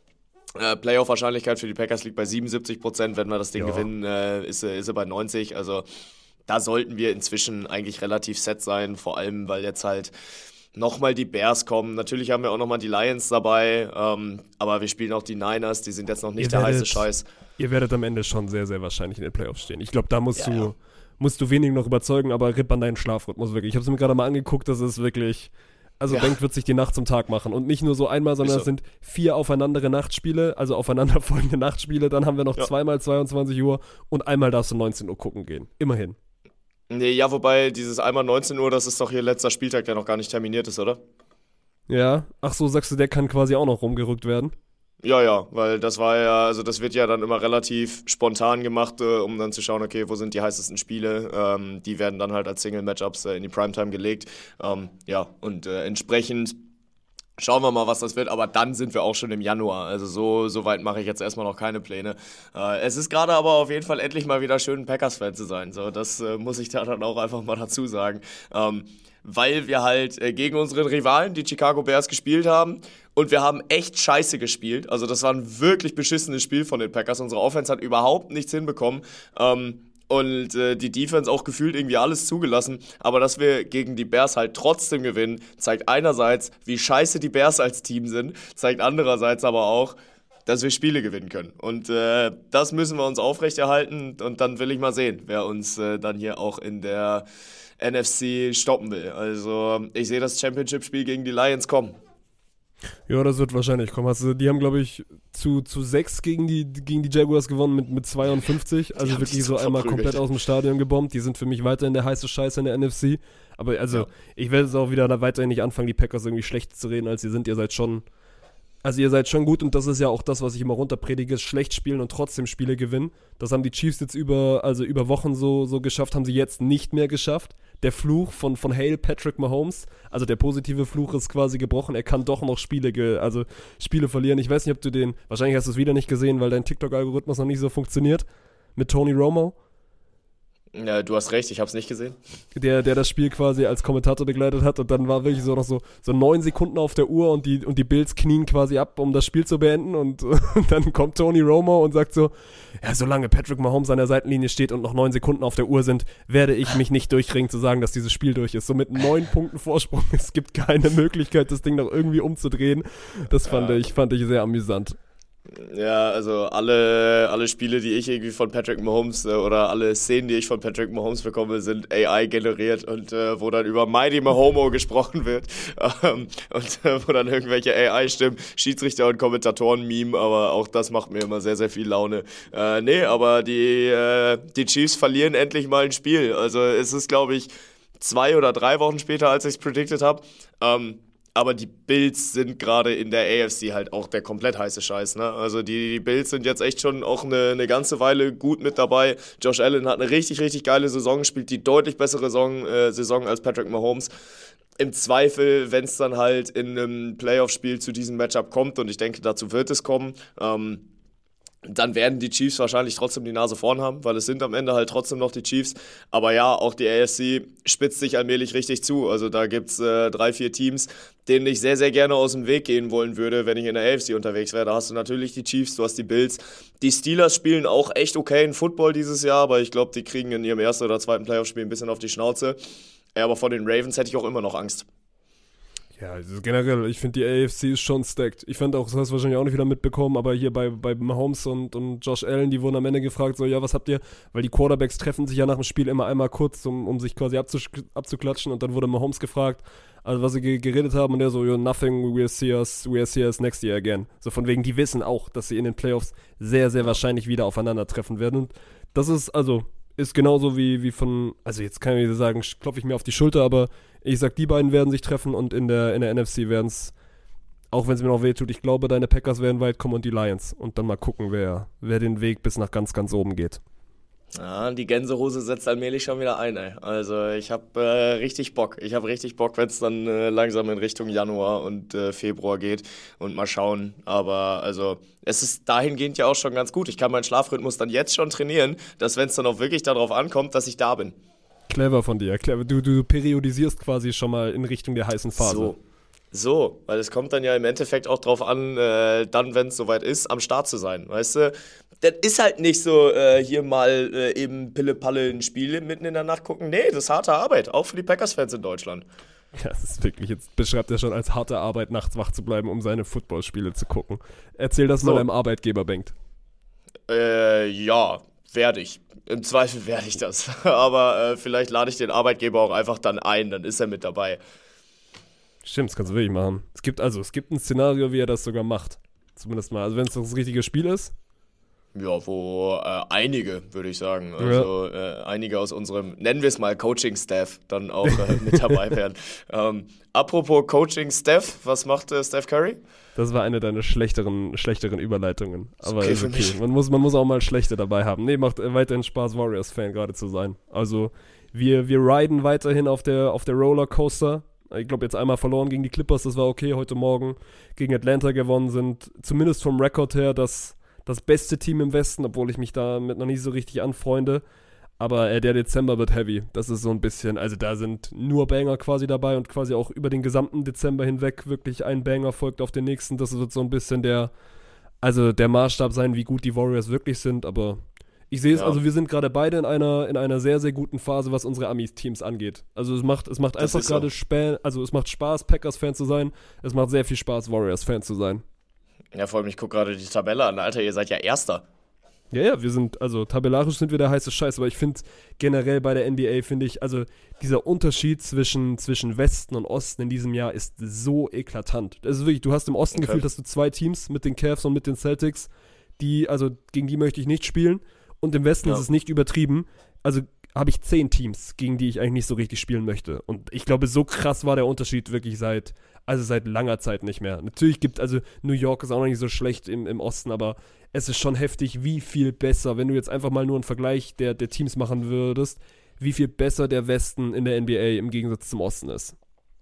Äh, Playoff-Wahrscheinlichkeit für die Packers liegt bei siebenundsiebzig Prozent. Wenn wir das Ding Ja. gewinnen, äh, ist, sie- ist sie bei neunzig. Also da sollten wir inzwischen eigentlich relativ set sein. Vor allem, weil jetzt halt nochmal die Bears kommen. Natürlich haben wir auch nochmal die Lions dabei. Ähm, aber wir spielen auch die Niners. Die sind jetzt noch nicht Ihr der heiße werdet- Scheiß. Ihr werdet am Ende schon sehr, sehr wahrscheinlich in den Playoffs stehen. Ich glaube, da musst Ja, du ja. musst du wenig noch überzeugen, aber ripp an deinen Schlafrhythmus wirklich. Ich habe es mir gerade mal angeguckt, das ist wirklich, also Ja. Bank wird sich die Nacht zum Tag machen. Und nicht nur so einmal, sondern Ist es so. sind vier aufeinandere Nachtspiele, also aufeinanderfolgende Nachtspiele. Dann haben wir noch Ja. zweimal zweiundzwanzig Uhr und einmal darfst du neunzehn Uhr gucken gehen. Immerhin. Nee, ja, wobei dieses einmal neunzehn Uhr, das ist doch hier letzter Spieltag, der noch gar nicht terminiert ist, oder? Ja, ach so, sagst du, der kann quasi auch noch rumgerückt werden? Ja, ja, weil das war ja, also das wird ja dann immer relativ spontan gemacht, äh, um dann zu schauen, okay, wo sind die heißesten Spiele. Ähm, die werden dann halt als Single-Matchups äh, in die Primetime gelegt. Ähm, ja, und äh, entsprechend schauen wir mal, was das wird. Aber dann sind wir auch schon im Januar. Also so, so weit mache ich jetzt erstmal noch keine Pläne. Äh, es ist gerade aber auf jeden Fall endlich mal wieder schön, ein Packers-Fan zu sein. So, das äh, muss ich da dann auch einfach mal dazu sagen. Ähm, weil wir halt äh, gegen unseren Rivalen, die Chicago Bears, gespielt haben. Und wir haben echt scheiße gespielt. Also das war ein wirklich beschissenes Spiel von den Packers. Unsere Offense hat überhaupt nichts hinbekommen. Ähm, und äh, die Defense auch gefühlt irgendwie alles zugelassen. Aber dass wir gegen die Bears halt trotzdem gewinnen, zeigt einerseits, wie scheiße die Bears als Team sind. Zeigt andererseits aber auch, dass wir Spiele gewinnen können. Und äh, das müssen wir uns aufrechterhalten. Und dann will ich mal sehen, wer uns äh, dann hier auch in der N F C stoppen will. Also ich sehe das Championship-Spiel gegen die Lions kommen. Ja, das wird wahrscheinlich kommen. Also, die haben, glaube ich, zu, zu sechs gegen die, gegen die Jaguars gewonnen mit, mit zweiundfünfzig. Also haben wirklich sich so so einmal verprügelt. komplett aus dem Stadion gebombt. Die sind für mich weiterhin der heiße Scheiß in der N F C. Aber also, Ja. ich werde jetzt auch wieder da weiterhin nicht anfangen, die Packers irgendwie schlecht zu reden, als sie sind. Ihr seid schon, Also ihr seid schon gut und das ist ja auch das, was ich immer runterpredige, schlecht spielen und trotzdem Spiele gewinnen. Das haben die Chiefs jetzt über, also über Wochen so, so geschafft, haben sie jetzt nicht mehr geschafft. Der Fluch von, von Hail Patrick Mahomes, also der positive Fluch ist quasi gebrochen. Er kann doch noch Spiele, ge, also Spiele verlieren. Ich weiß nicht, ob du den, wahrscheinlich hast du es wieder nicht gesehen, weil dein TikTok-Algorithmus noch nicht so funktioniert, mit Tony Romo. Ja, du hast recht, ich habe es nicht gesehen. Der, der das Spiel quasi als Kommentator begleitet hat und dann war wirklich so noch so, so neun Sekunden auf der Uhr und die, und die Bills knien quasi ab, um das Spiel zu beenden und, und dann kommt Tony Romo und sagt so, ja, solange Patrick Mahomes an der Seitenlinie steht und noch neun Sekunden auf der Uhr sind, werde ich mich nicht durchringen zu sagen, dass dieses Spiel durch ist. So mit neun Punkten Vorsprung, es gibt keine Möglichkeit, das Ding noch irgendwie umzudrehen. Das fand ja. ich, fand ich sehr amüsant. Ja, also alle, alle Spiele, die ich irgendwie von Patrick Mahomes äh, oder alle Szenen, die ich von Patrick Mahomes bekomme, sind A I generiert und äh, wo dann über Mighty Mahomo gesprochen wird ähm, und äh, wo dann irgendwelche A I-Stimmen, Schiedsrichter und Kommentatoren meme, aber auch das macht mir immer sehr, sehr viel Laune. Äh, nee, aber die, äh, die Chiefs verlieren endlich mal ein Spiel. Also es ist, glaube ich, zwei oder drei Wochen später, als ich es predicted habe. Ähm, Aber die Bills sind gerade in der A F C halt auch der komplett heiße Scheiß, ne? Also die, die Bills sind jetzt echt schon auch eine, eine ganze Weile gut mit dabei. Josh Allen hat eine richtig, richtig geile Saison, spielt die deutlich bessere Saison, äh, Saison als Patrick Mahomes. Im Zweifel, wenn es dann halt in einem Playoff-Spiel zu diesem Matchup kommt, und ich denke, dazu wird es kommen, ähm, dann werden die Chiefs wahrscheinlich trotzdem die Nase vorn haben, weil es sind am Ende halt trotzdem noch die Chiefs. Aber ja, auch die A F C spitzt sich allmählich richtig zu. Also da gibt's äh, drei, vier Teams, denen ich sehr, sehr gerne aus dem Weg gehen wollen würde, wenn ich in der A F C unterwegs wäre. Da hast du natürlich die Chiefs, du hast die Bills. Die Steelers spielen auch echt okay in Football dieses Jahr, aber ich glaube, die kriegen in ihrem ersten oder zweiten Playoff-Spiel ein bisschen auf die Schnauze. Ja, aber vor den Ravens hätte ich auch immer noch Angst. Ja, also generell, ich finde, die A F C ist schon stacked. Ich fand auch, das hast du wahrscheinlich auch nicht wieder mitbekommen, aber hier bei, bei Mahomes und, und Josh Allen, die wurden am Ende gefragt, so, ja, was habt ihr? Weil die Quarterbacks treffen sich ja nach dem Spiel immer einmal kurz, um, um sich quasi abzus- abzuklatschen, und dann wurde Mahomes gefragt, also was sie ge- geredet haben, und der so, yo, nothing, we'll see us, we'll see us next year again. So von wegen, die wissen auch, dass sie in den Playoffs sehr, sehr wahrscheinlich wieder aufeinandertreffen werden. Und das ist, also, ist genauso wie, wie von, also jetzt kann ich sagen, klopfe ich mir auf die Schulter, aber ich sag, die beiden werden sich treffen, und in der, in der N F C werden es, auch wenn es mir noch wehtut, ich glaube, deine Packers werden weit kommen und die Lions. Und dann mal gucken, wer, wer den Weg bis nach ganz, ganz oben geht. Ja, die Gänsehose setzt allmählich schon wieder ein, ey. Also ich habe äh, richtig Bock. Ich habe richtig Bock, wenn es dann äh, langsam in Richtung Januar und äh, Februar geht, und mal schauen. Aber also es ist dahingehend ja auch schon ganz gut. Ich kann meinen Schlafrhythmus dann jetzt schon trainieren, dass, wenn es dann auch wirklich darauf ankommt, dass ich da bin. Clever von dir, clever. Du, du periodisierst quasi schon mal in Richtung der heißen Phase. So. So, weil es kommt dann ja im Endeffekt auch drauf an, äh, dann, wenn es soweit ist, am Start zu sein, weißt du? Das ist halt nicht so, äh, hier mal äh, eben Pille-Palle ein Spiel mitten in der Nacht gucken. Nee, das ist harte Arbeit, auch für die Packers-Fans in Deutschland. Ja, das ist wirklich, jetzt beschreibt er schon als harte Arbeit, nachts wach zu bleiben, um seine Footballspiele zu gucken. Erzähl das so. mal deinem Arbeitgeber, Bengt. Äh, ja, werde ich. Im Zweifel werde ich das. Aber äh, vielleicht lade ich den Arbeitgeber auch einfach dann ein, dann ist er mit dabei. Stimmt, das kannst du wirklich machen. Es gibt also, es gibt ein Szenario, wie er das sogar macht. Zumindest mal. Also wenn es das richtige Spiel ist. Ja, wo äh, einige, würde ich sagen. Also ja. äh, einige aus unserem, nennen wir es mal Coaching-Staff, dann auch äh, mit dabei werden. Ähm, apropos Coaching-Staff, was macht äh, Steph Curry? Das war eine deiner schlechteren, schlechteren Überleitungen. Aber okay, ist für okay. mich. Man muss, man muss auch mal schlechte dabei haben. Nee, macht äh, weiterhin Spaß, Warriors-Fan gerade zu sein. Also wir, wir riden weiterhin auf der, auf der Rollercoaster. Ich glaube, jetzt einmal verloren gegen die Clippers, das war okay. Heute Morgen gegen Atlanta gewonnen, sind zumindest vom Rekord her das, das beste Team im Westen, obwohl ich mich damit noch nicht so richtig anfreunde. Aber äh, der Dezember wird heavy. Das ist so ein bisschen, also da sind nur Banger quasi dabei, und quasi auch über den gesamten Dezember hinweg wirklich ein Banger folgt auf den nächsten. Das wird so ein bisschen der, also der Maßstab sein, wie gut die Warriors wirklich sind. Aber ich sehe es, ja. Also wir sind gerade beide in einer, in einer sehr, sehr guten Phase, was unsere Amis-Teams angeht. Also es macht, es macht einfach gerade so. Spa- also es macht Spaß, Packers-Fan zu sein. Es macht sehr viel Spaß, Warriors-Fan zu sein. Ja, vor allem, ich gucke gerade die Tabelle an. Alter, ihr seid ja Erster. Ja, ja, wir sind, also tabellarisch sind wir der heiße Scheiß, aber ich finde generell bei der N B A, finde ich, also dieser Unterschied zwischen, zwischen Westen und Osten in diesem Jahr ist so eklatant. Das ist wirklich, du hast im Osten okay. gefühlt, dass du zwei Teams mit den Cavs und mit den Celtics, die, also gegen die möchte ich nicht spielen, und im Westen ja. ist es nicht übertrieben. Also habe ich zehn Teams, gegen die ich eigentlich nicht so richtig spielen möchte. Und ich glaube, so krass war der Unterschied wirklich seit, also seit langer Zeit nicht mehr. Natürlich gibt, also New York ist auch noch nicht so schlecht im, im Osten, aber es ist schon heftig, wie viel besser, wenn du jetzt einfach mal nur einen Vergleich der, der Teams machen würdest, wie viel besser der Westen in der N B A im Gegensatz zum Osten ist.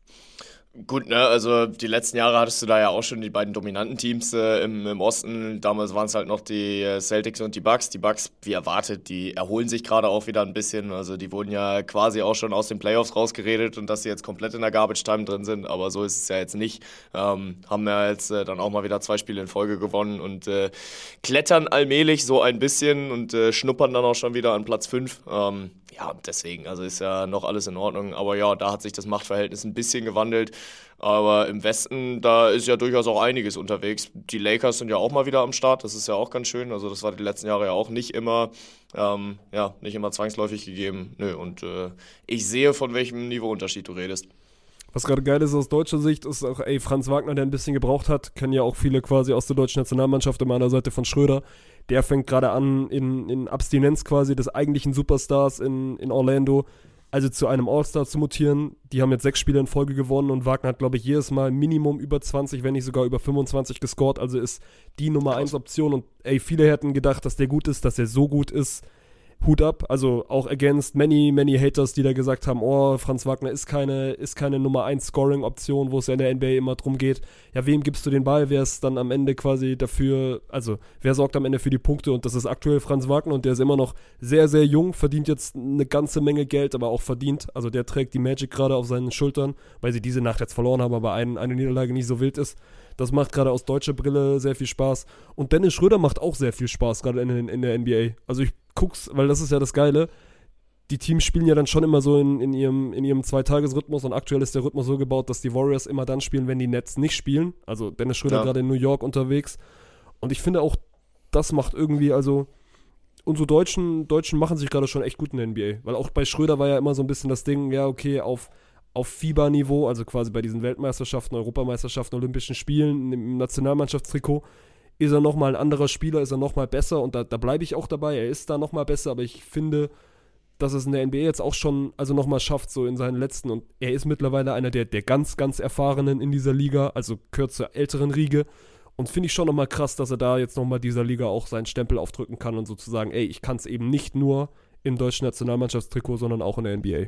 Gut, ne, also die letzten Jahre hattest du da ja auch schon die beiden dominanten Teams äh, im, im Osten. Damals waren es halt noch die äh, Celtics und die Bucks. Die Bucks, wie erwartet, die erholen sich gerade auch wieder ein bisschen. Also die wurden ja quasi auch schon aus den Playoffs rausgeredet und dass sie jetzt komplett in der Garbage-Time drin sind. Aber so ist es ja jetzt nicht. Ähm, haben ja jetzt äh, dann auch mal wieder zwei Spiele in Folge gewonnen und äh, klettern allmählich so ein bisschen und äh, schnuppern dann auch schon wieder an Platz fünf. Ähm, Ja, deswegen, also ist ja noch alles in Ordnung. Aber ja, da hat sich das Machtverhältnis ein bisschen gewandelt. Aber im Westen, da ist ja durchaus auch einiges unterwegs. Die Lakers sind ja auch mal wieder am Start, das ist ja auch ganz schön. Also das war die letzten Jahre ja auch nicht immer, ähm, ja, nicht immer zwangsläufig gegeben. Nö, und äh, ich sehe, von welchem Niveauunterschied du redest. Was gerade geil ist aus deutscher Sicht, ist auch, ey, Franz Wagner, der ein bisschen gebraucht hat, kennen ja auch viele quasi aus der deutschen Nationalmannschaft immer an der Seite von Schröder. Der fängt gerade an, in, in Abstinenz quasi des eigentlichen Superstars in, in Orlando, also zu einem All-Star zu mutieren. Die haben jetzt sechs Spiele in Folge gewonnen und Wagner hat, glaube ich, jedes Mal Minimum über zwanzig, wenn nicht sogar über fünfundzwanzig gescored, also ist die Nummer eins Option und ey, viele hätten gedacht, dass der gut ist, dass er so gut ist. Hut ab, also auch against many, many Haters, die da gesagt haben, oh, Franz Wagner ist keine, ist keine Nummer eins Scoring-Option, wo es ja in der N B A immer drum geht, ja, wem gibst du den Ball, wer ist dann am Ende quasi dafür, also wer sorgt am Ende für die Punkte und das ist aktuell Franz Wagner und der ist immer noch sehr, sehr jung, verdient jetzt eine ganze Menge Geld, aber auch verdient, also der trägt die Magic gerade auf seinen Schultern, weil sie diese Nacht jetzt verloren haben, aber ein, eine Niederlage nicht so wild ist. Das macht gerade aus deutscher Brille sehr viel Spaß. Und Dennis Schröder macht auch sehr viel Spaß, gerade in, in der N B A. Also ich guck's, weil das ist ja das Geile. Die Teams spielen ja dann schon immer so in, in ihrem, in ihrem Zweitagesrhythmus und aktuell ist der Rhythmus so gebaut, dass die Warriors immer dann spielen, wenn die Nets nicht spielen. Also Dennis Schröder ja. gerade in New York unterwegs. Und ich finde auch, das macht irgendwie, also unsere Deutschen, Deutschen machen sich gerade schon echt gut in der N B A. Weil auch bei Schröder war ja immer so ein bisschen das Ding, ja okay, auf auf Fieberniveau, also quasi bei diesen Weltmeisterschaften, Europameisterschaften, Olympischen Spielen, im Nationalmannschaftstrikot, ist er nochmal ein anderer Spieler, ist er nochmal besser und da, da bleibe ich auch dabei, er ist da nochmal besser, aber ich finde, dass es in der N B A jetzt auch schon, also nochmal schafft, so in seinen letzten und er ist mittlerweile einer der, der ganz, ganz Erfahrenen in dieser Liga, also gehört zur älteren Riege und finde ich schon nochmal krass, dass er da jetzt nochmal dieser Liga auch seinen Stempel aufdrücken kann und sozusagen, ey, ich kann es eben nicht nur im deutschen Nationalmannschaftstrikot, sondern auch in der N B A.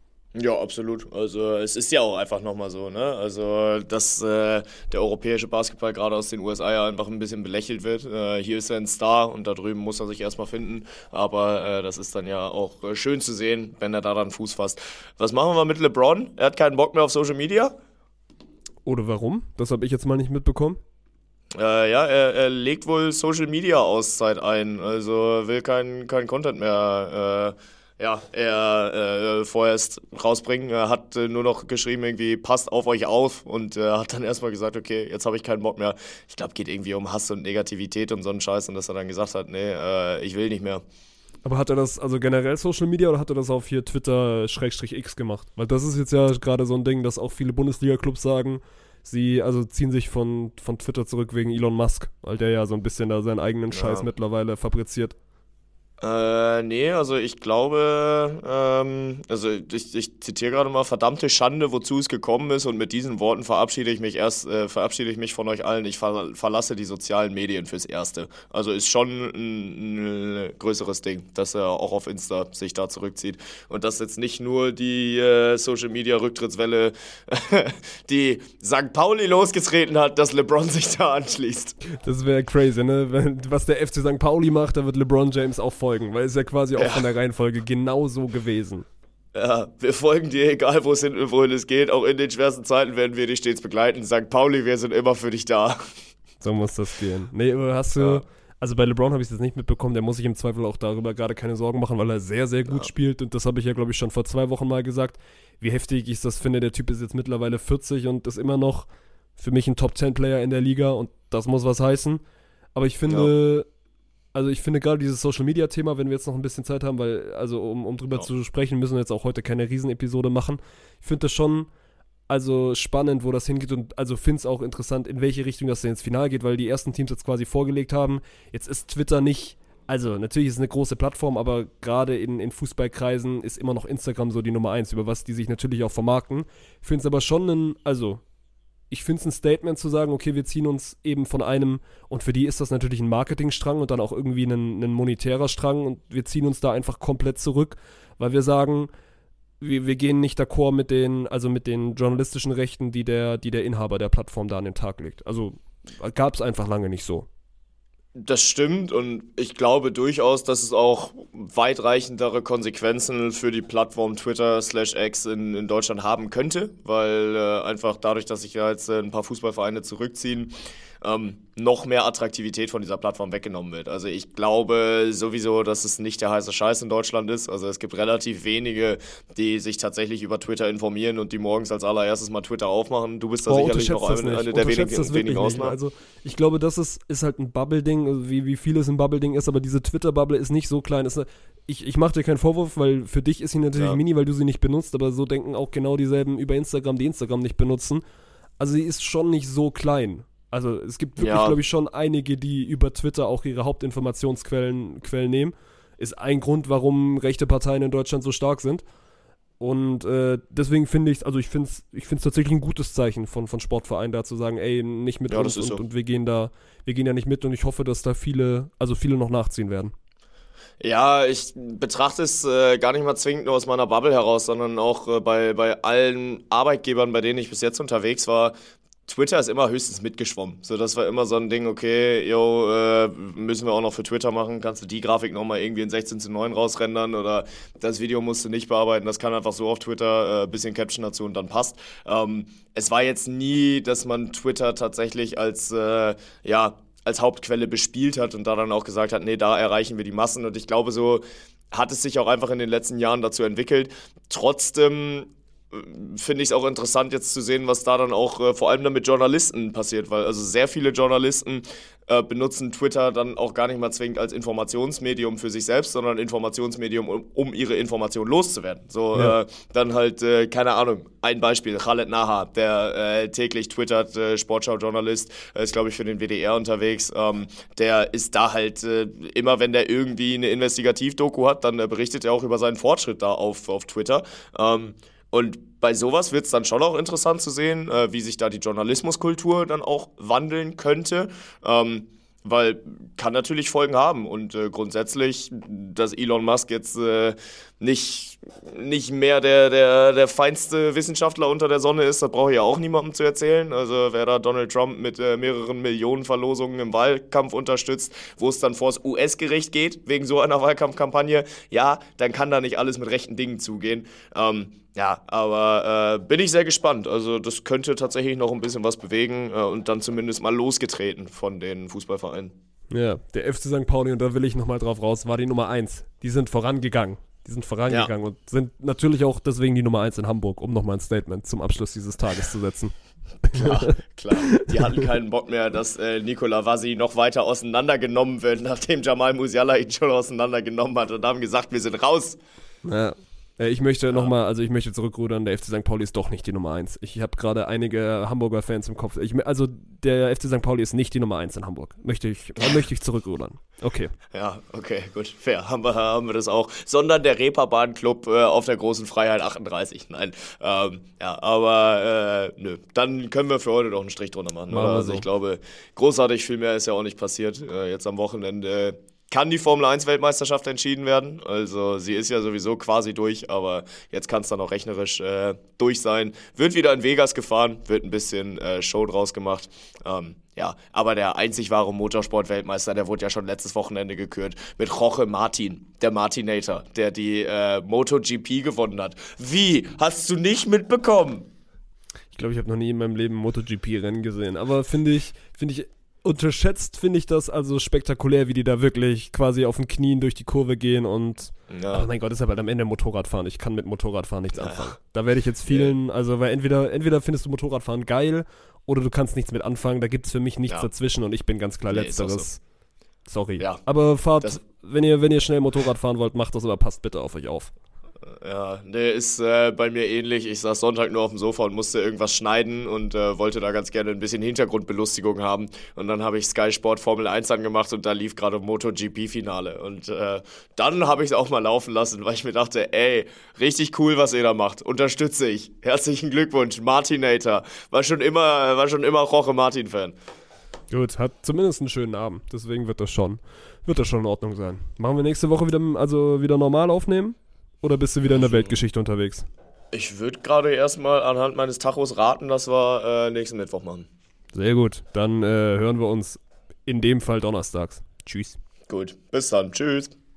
Ja, absolut. Also es ist ja auch einfach nochmal so, ne? Also dass äh, der europäische Basketball gerade aus den U S A ja einfach ein bisschen belächelt wird. Äh, hier ist er ein Star und da drüben muss er sich erstmal finden. Aber äh, das ist dann ja auch äh, schön zu sehen, wenn er da dann Fuß fasst. Was machen wir mit LeBron? Er hat keinen Bock mehr auf Social Media? Oder warum? Das habe ich jetzt mal nicht mitbekommen. Äh, ja, er, er legt wohl Social Media Auszeit ein. Also will keinen kein Content mehr äh, Ja, er äh, vorerst rausbringen. Er hat äh, nur noch geschrieben, irgendwie, passt auf euch auf und äh, hat dann erstmal gesagt, okay, jetzt habe ich keinen Bock mehr. Ich glaube, geht irgendwie um Hass und Negativität und so einen Scheiß und dass er dann gesagt hat, nee, äh, ich will nicht mehr. Aber hat er das also generell Social Media oder hat er das auf hier Twitter-X gemacht? Weil das ist jetzt ja gerade so ein Ding, dass auch viele Bundesliga-Clubs sagen, sie also ziehen sich von, von Twitter zurück wegen Elon Musk, weil der ja so ein bisschen da seinen eigenen Scheiß Ja. mittlerweile fabriziert. Äh, nee, also ich glaube, ähm, also ich, ich zitiere gerade mal, verdammte Schande, wozu es gekommen ist und mit diesen Worten verabschiede ich mich erst, äh, verabschiede ich mich von euch allen, ich ver- verlasse die sozialen Medien fürs Erste. Also ist schon ein, ein größeres Ding, dass er auch auf Insta sich da zurückzieht und dass jetzt nicht nur die äh, Social-Media-Rücktrittswelle, die Sankt Pauli losgetreten hat, dass LeBron sich da anschließt. Das wäre crazy, ne? Wenn, was der F C Sankt Pauli macht, da wird LeBron James auch folgen, weil es ja quasi auch Ja. von der Reihenfolge genau so gewesen. Ja, wir folgen dir, egal wo es hin, wohin es geht. Auch in den schwersten Zeiten werden wir dich stets begleiten. Sankt Pauli, wir sind immer für dich da. So muss das gehen. Nee, aber hast du, Ja. also bei LeBron habe ich es jetzt nicht mitbekommen, der muss sich im Zweifel auch darüber gerade keine Sorgen machen, weil er sehr, sehr gut Ja. spielt und das habe ich ja, glaube ich, schon vor zwei Wochen mal gesagt, wie heftig ich das finde. Der Typ ist jetzt mittlerweile vierzig und ist immer noch für mich ein Top zehn Player in der Liga und das muss was heißen. Aber ich finde, also ich finde gerade dieses Social-Media-Thema, wenn wir jetzt noch ein bisschen Zeit haben, weil, also um, um drüber Ja. zu sprechen, müssen wir jetzt auch heute keine Riesenepisode machen. Ich finde das schon, also spannend, wo das hingeht und also finde es auch interessant, in welche Richtung das denn ins Finale geht, weil die ersten Teams jetzt quasi vorgelegt haben. Jetzt ist Twitter nicht also natürlich ist es eine große Plattform, aber gerade in, in Fußballkreisen ist immer noch Instagram so die Nummer eins, über was die sich natürlich auch vermarkten. Ich finde es aber schon ein, also ich finde es ein Statement zu sagen, okay, wir ziehen uns eben von einem, und für die ist das natürlich ein Marketingstrang und dann auch irgendwie ein, ein monetärer Strang, und wir ziehen uns da einfach komplett zurück, weil wir sagen, wir, wir gehen nicht d'accord mit den, also mit den journalistischen Rechten, die der, die der Inhaber der Plattform da an den Tag legt. Also gab es einfach lange nicht so. Das stimmt, und ich glaube durchaus, dass es auch weitreichendere Konsequenzen für die Plattform Twitter slash X in, in Deutschland haben könnte, weil äh, einfach dadurch, dass sich ja jetzt äh, ein paar Fußballvereine zurückziehen, ähm, noch mehr Attraktivität von dieser Plattform weggenommen wird. Also ich glaube sowieso, dass es nicht der heiße Scheiß in Deutschland ist. Also es gibt relativ wenige, die sich tatsächlich über Twitter informieren und die morgens als allererstes mal Twitter aufmachen. Du bist da Boah, sicherlich noch eine, eine der wenigen, das wenigen Ausnahmen. Also ich glaube, das ist, ist halt ein Bubble-Ding, also wie, wie vieles ein Bubble-Ding ist, aber diese Twitter-Bubble ist nicht so klein. Ist, ich, ich mache dir keinen Vorwurf, weil für dich ist sie natürlich Ja. mini, weil du sie nicht benutzt, aber so denken auch genau dieselben über Instagram, die Instagram nicht benutzen. Also sie ist schon nicht so klein. Also es gibt wirklich, Ja. glaube ich, schon einige, die über Twitter auch ihre Hauptinformationsquellen Quellen nehmen. Ist ein Grund, warum rechte Parteien in Deutschland so stark sind. Und äh, deswegen finde ich, also ich finde es ich find's tatsächlich ein gutes Zeichen von, von Sportvereinen, da zu sagen, ey, nicht mit Ja, uns das ist und, so. und wir gehen da, wir gehen da nicht mit, und ich hoffe, dass da viele, also viele noch nachziehen werden. Ja, ich betrachte es äh, gar nicht mal zwingend nur aus meiner Bubble heraus, sondern auch äh, bei, bei allen Arbeitgebern, bei denen ich bis jetzt unterwegs war. Twitter ist immer höchstens mitgeschwommen. So, das war immer so ein Ding, okay, yo, äh, müssen wir auch noch für Twitter machen, kannst du die Grafik nochmal irgendwie in sechzehn zu neun rausrendern oder das Video musst du nicht bearbeiten, das kann einfach so auf Twitter, äh, bisschen Caption dazu und dann passt. Ähm, es war jetzt nie, dass man Twitter tatsächlich als, äh, ja, als Hauptquelle bespielt hat und da dann auch gesagt hat, nee, da erreichen wir die Massen, und ich glaube, so hat es sich auch einfach in den letzten Jahren dazu entwickelt. Trotzdem finde ich es auch interessant jetzt zu sehen, was da dann auch äh, vor allem dann mit Journalisten passiert, weil also sehr viele Journalisten äh, benutzen Twitter dann auch gar nicht mal zwingend als Informationsmedium für sich selbst, sondern Informationsmedium, um, um ihre Information loszuwerden. So, Ja. äh, dann halt, äh, keine Ahnung, ein Beispiel, Khaled Nahar, der äh, täglich twittert, äh, Sportschau-Journalist, äh, ist glaube ich für den W D R unterwegs, ähm, der ist da halt äh, immer, wenn der irgendwie eine Investigativdoku hat, dann äh, berichtet er auch über seinen Fortschritt da auf, auf Twitter. Ähm, Und bei sowas wird es dann schon auch interessant zu sehen, äh, wie sich da die Journalismuskultur dann auch wandeln könnte. Ähm, weil kann natürlich Folgen haben. Und äh, grundsätzlich, dass Elon Musk jetzt äh, nicht, nicht mehr der, der, der feinste Wissenschaftler unter der Sonne ist, das brauche ich ja auch niemandem zu erzählen. Also wer da Donald Trump mit äh, mehreren Millionen Verlosungen im Wahlkampf unterstützt, wo es dann vors U S-Gericht geht, wegen so einer Wahlkampfkampagne, ja, dann kann da nicht alles mit rechten Dingen zugehen. Ähm, Ja, aber äh, bin ich sehr gespannt. Also das könnte tatsächlich noch ein bisschen was bewegen äh, und dann zumindest mal losgetreten von den Fußballvereinen. Ja, der F C Sankt Pauli, und da will ich nochmal drauf raus, war die Nummer eins. Die sind vorangegangen. Die sind vorangegangen Ja. und sind natürlich auch deswegen die Nummer eins in Hamburg, um nochmal ein Statement zum Abschluss dieses Tages zu setzen. Klar, klar. Die hatten keinen Bock mehr, dass äh, Nikola Vassi noch weiter auseinandergenommen wird, nachdem Jamal Musiala ihn schon auseinandergenommen hat, und haben gesagt, wir sind raus. Ja. Äh, Ich möchte nochmal, also ich möchte zurückrudern, der F C Sankt Pauli ist doch nicht die Nummer eins. Ich habe gerade einige Hamburger Fans im Kopf. Ich, also der F C Sankt Pauli ist nicht die Nummer eins in Hamburg. Möchte ich, äh, möchte ich zurückrudern. Okay. Ja, okay, gut, fair. Haben wir, haben wir das auch. Sondern der Reeperbahn-Club äh, auf der Großen Freiheit achtunddreißig. Nein, ähm, ja, aber äh, nö. Dann können wir für heute doch einen Strich drunter machen. Machen Oder? wir Also so. ich glaube, großartig viel mehr ist ja auch nicht passiert. Äh, jetzt am Wochenende kann die Formel eins Weltmeisterschaft entschieden werden. Also sie ist ja sowieso quasi durch, aber jetzt kann es dann auch rechnerisch äh, durch sein. Wird wieder in Vegas gefahren, wird ein bisschen äh, Show draus gemacht. Ähm, ja, aber der einzig wahre Motorsport-Weltmeister, der wurde ja schon letztes Wochenende gekürt mit Jorge Martin, der Martinator, der die äh, MotoGP gewonnen hat. Wie? Hast du nicht mitbekommen? Ich glaube, ich habe noch nie in meinem Leben ein MotoGP-Rennen gesehen. Aber finde ich, finde ich, unterschätzt finde ich das also spektakulär, wie die da wirklich quasi auf den Knien durch die Kurve gehen und Ja. aber mein Gott, ist ja bald am Ende Motorradfahren. Ich kann mit Motorradfahren nichts anfangen. Da werde ich jetzt vielen, also weil entweder, entweder findest du Motorradfahren geil oder du kannst nichts mit anfangen. Da gibt es für mich nichts Ja. dazwischen und ich bin ganz klar Nee, ist auch Letzteres. Sorry. Ja. Aber fahrt, Das- wenn ihr, wenn ihr schnell Motorrad fahren wollt, macht das, aber passt bitte auf euch auf. Ja, der ist äh, bei mir ähnlich. Ich saß Sonntag nur auf dem Sofa und musste irgendwas schneiden und äh, wollte da ganz gerne ein bisschen Hintergrundbelustigung haben. Und dann habe ich Sky Sport Formel eins angemacht und da lief gerade MotoGP-Finale. Und äh, dann habe ich es auch mal laufen lassen, weil ich mir dachte, ey, richtig cool, was ihr da macht. Unterstütze ich. Herzlichen Glückwunsch, Martinator. War schon immer, war schon immer Jorge Martin-Fan. Gut, hat zumindest einen schönen Abend. Deswegen wird das schon, wird das schon in Ordnung sein. Machen wir nächste Woche wieder, also wieder normal aufnehmen? Oder bist du wieder in der Weltgeschichte unterwegs? Ich würde gerade erstmal anhand meines Tachos raten, dass wir äh, nächsten Mittwoch machen. Sehr gut, dann äh, hören wir uns in dem Fall donnerstags. Tschüss. Gut, bis dann. Tschüss.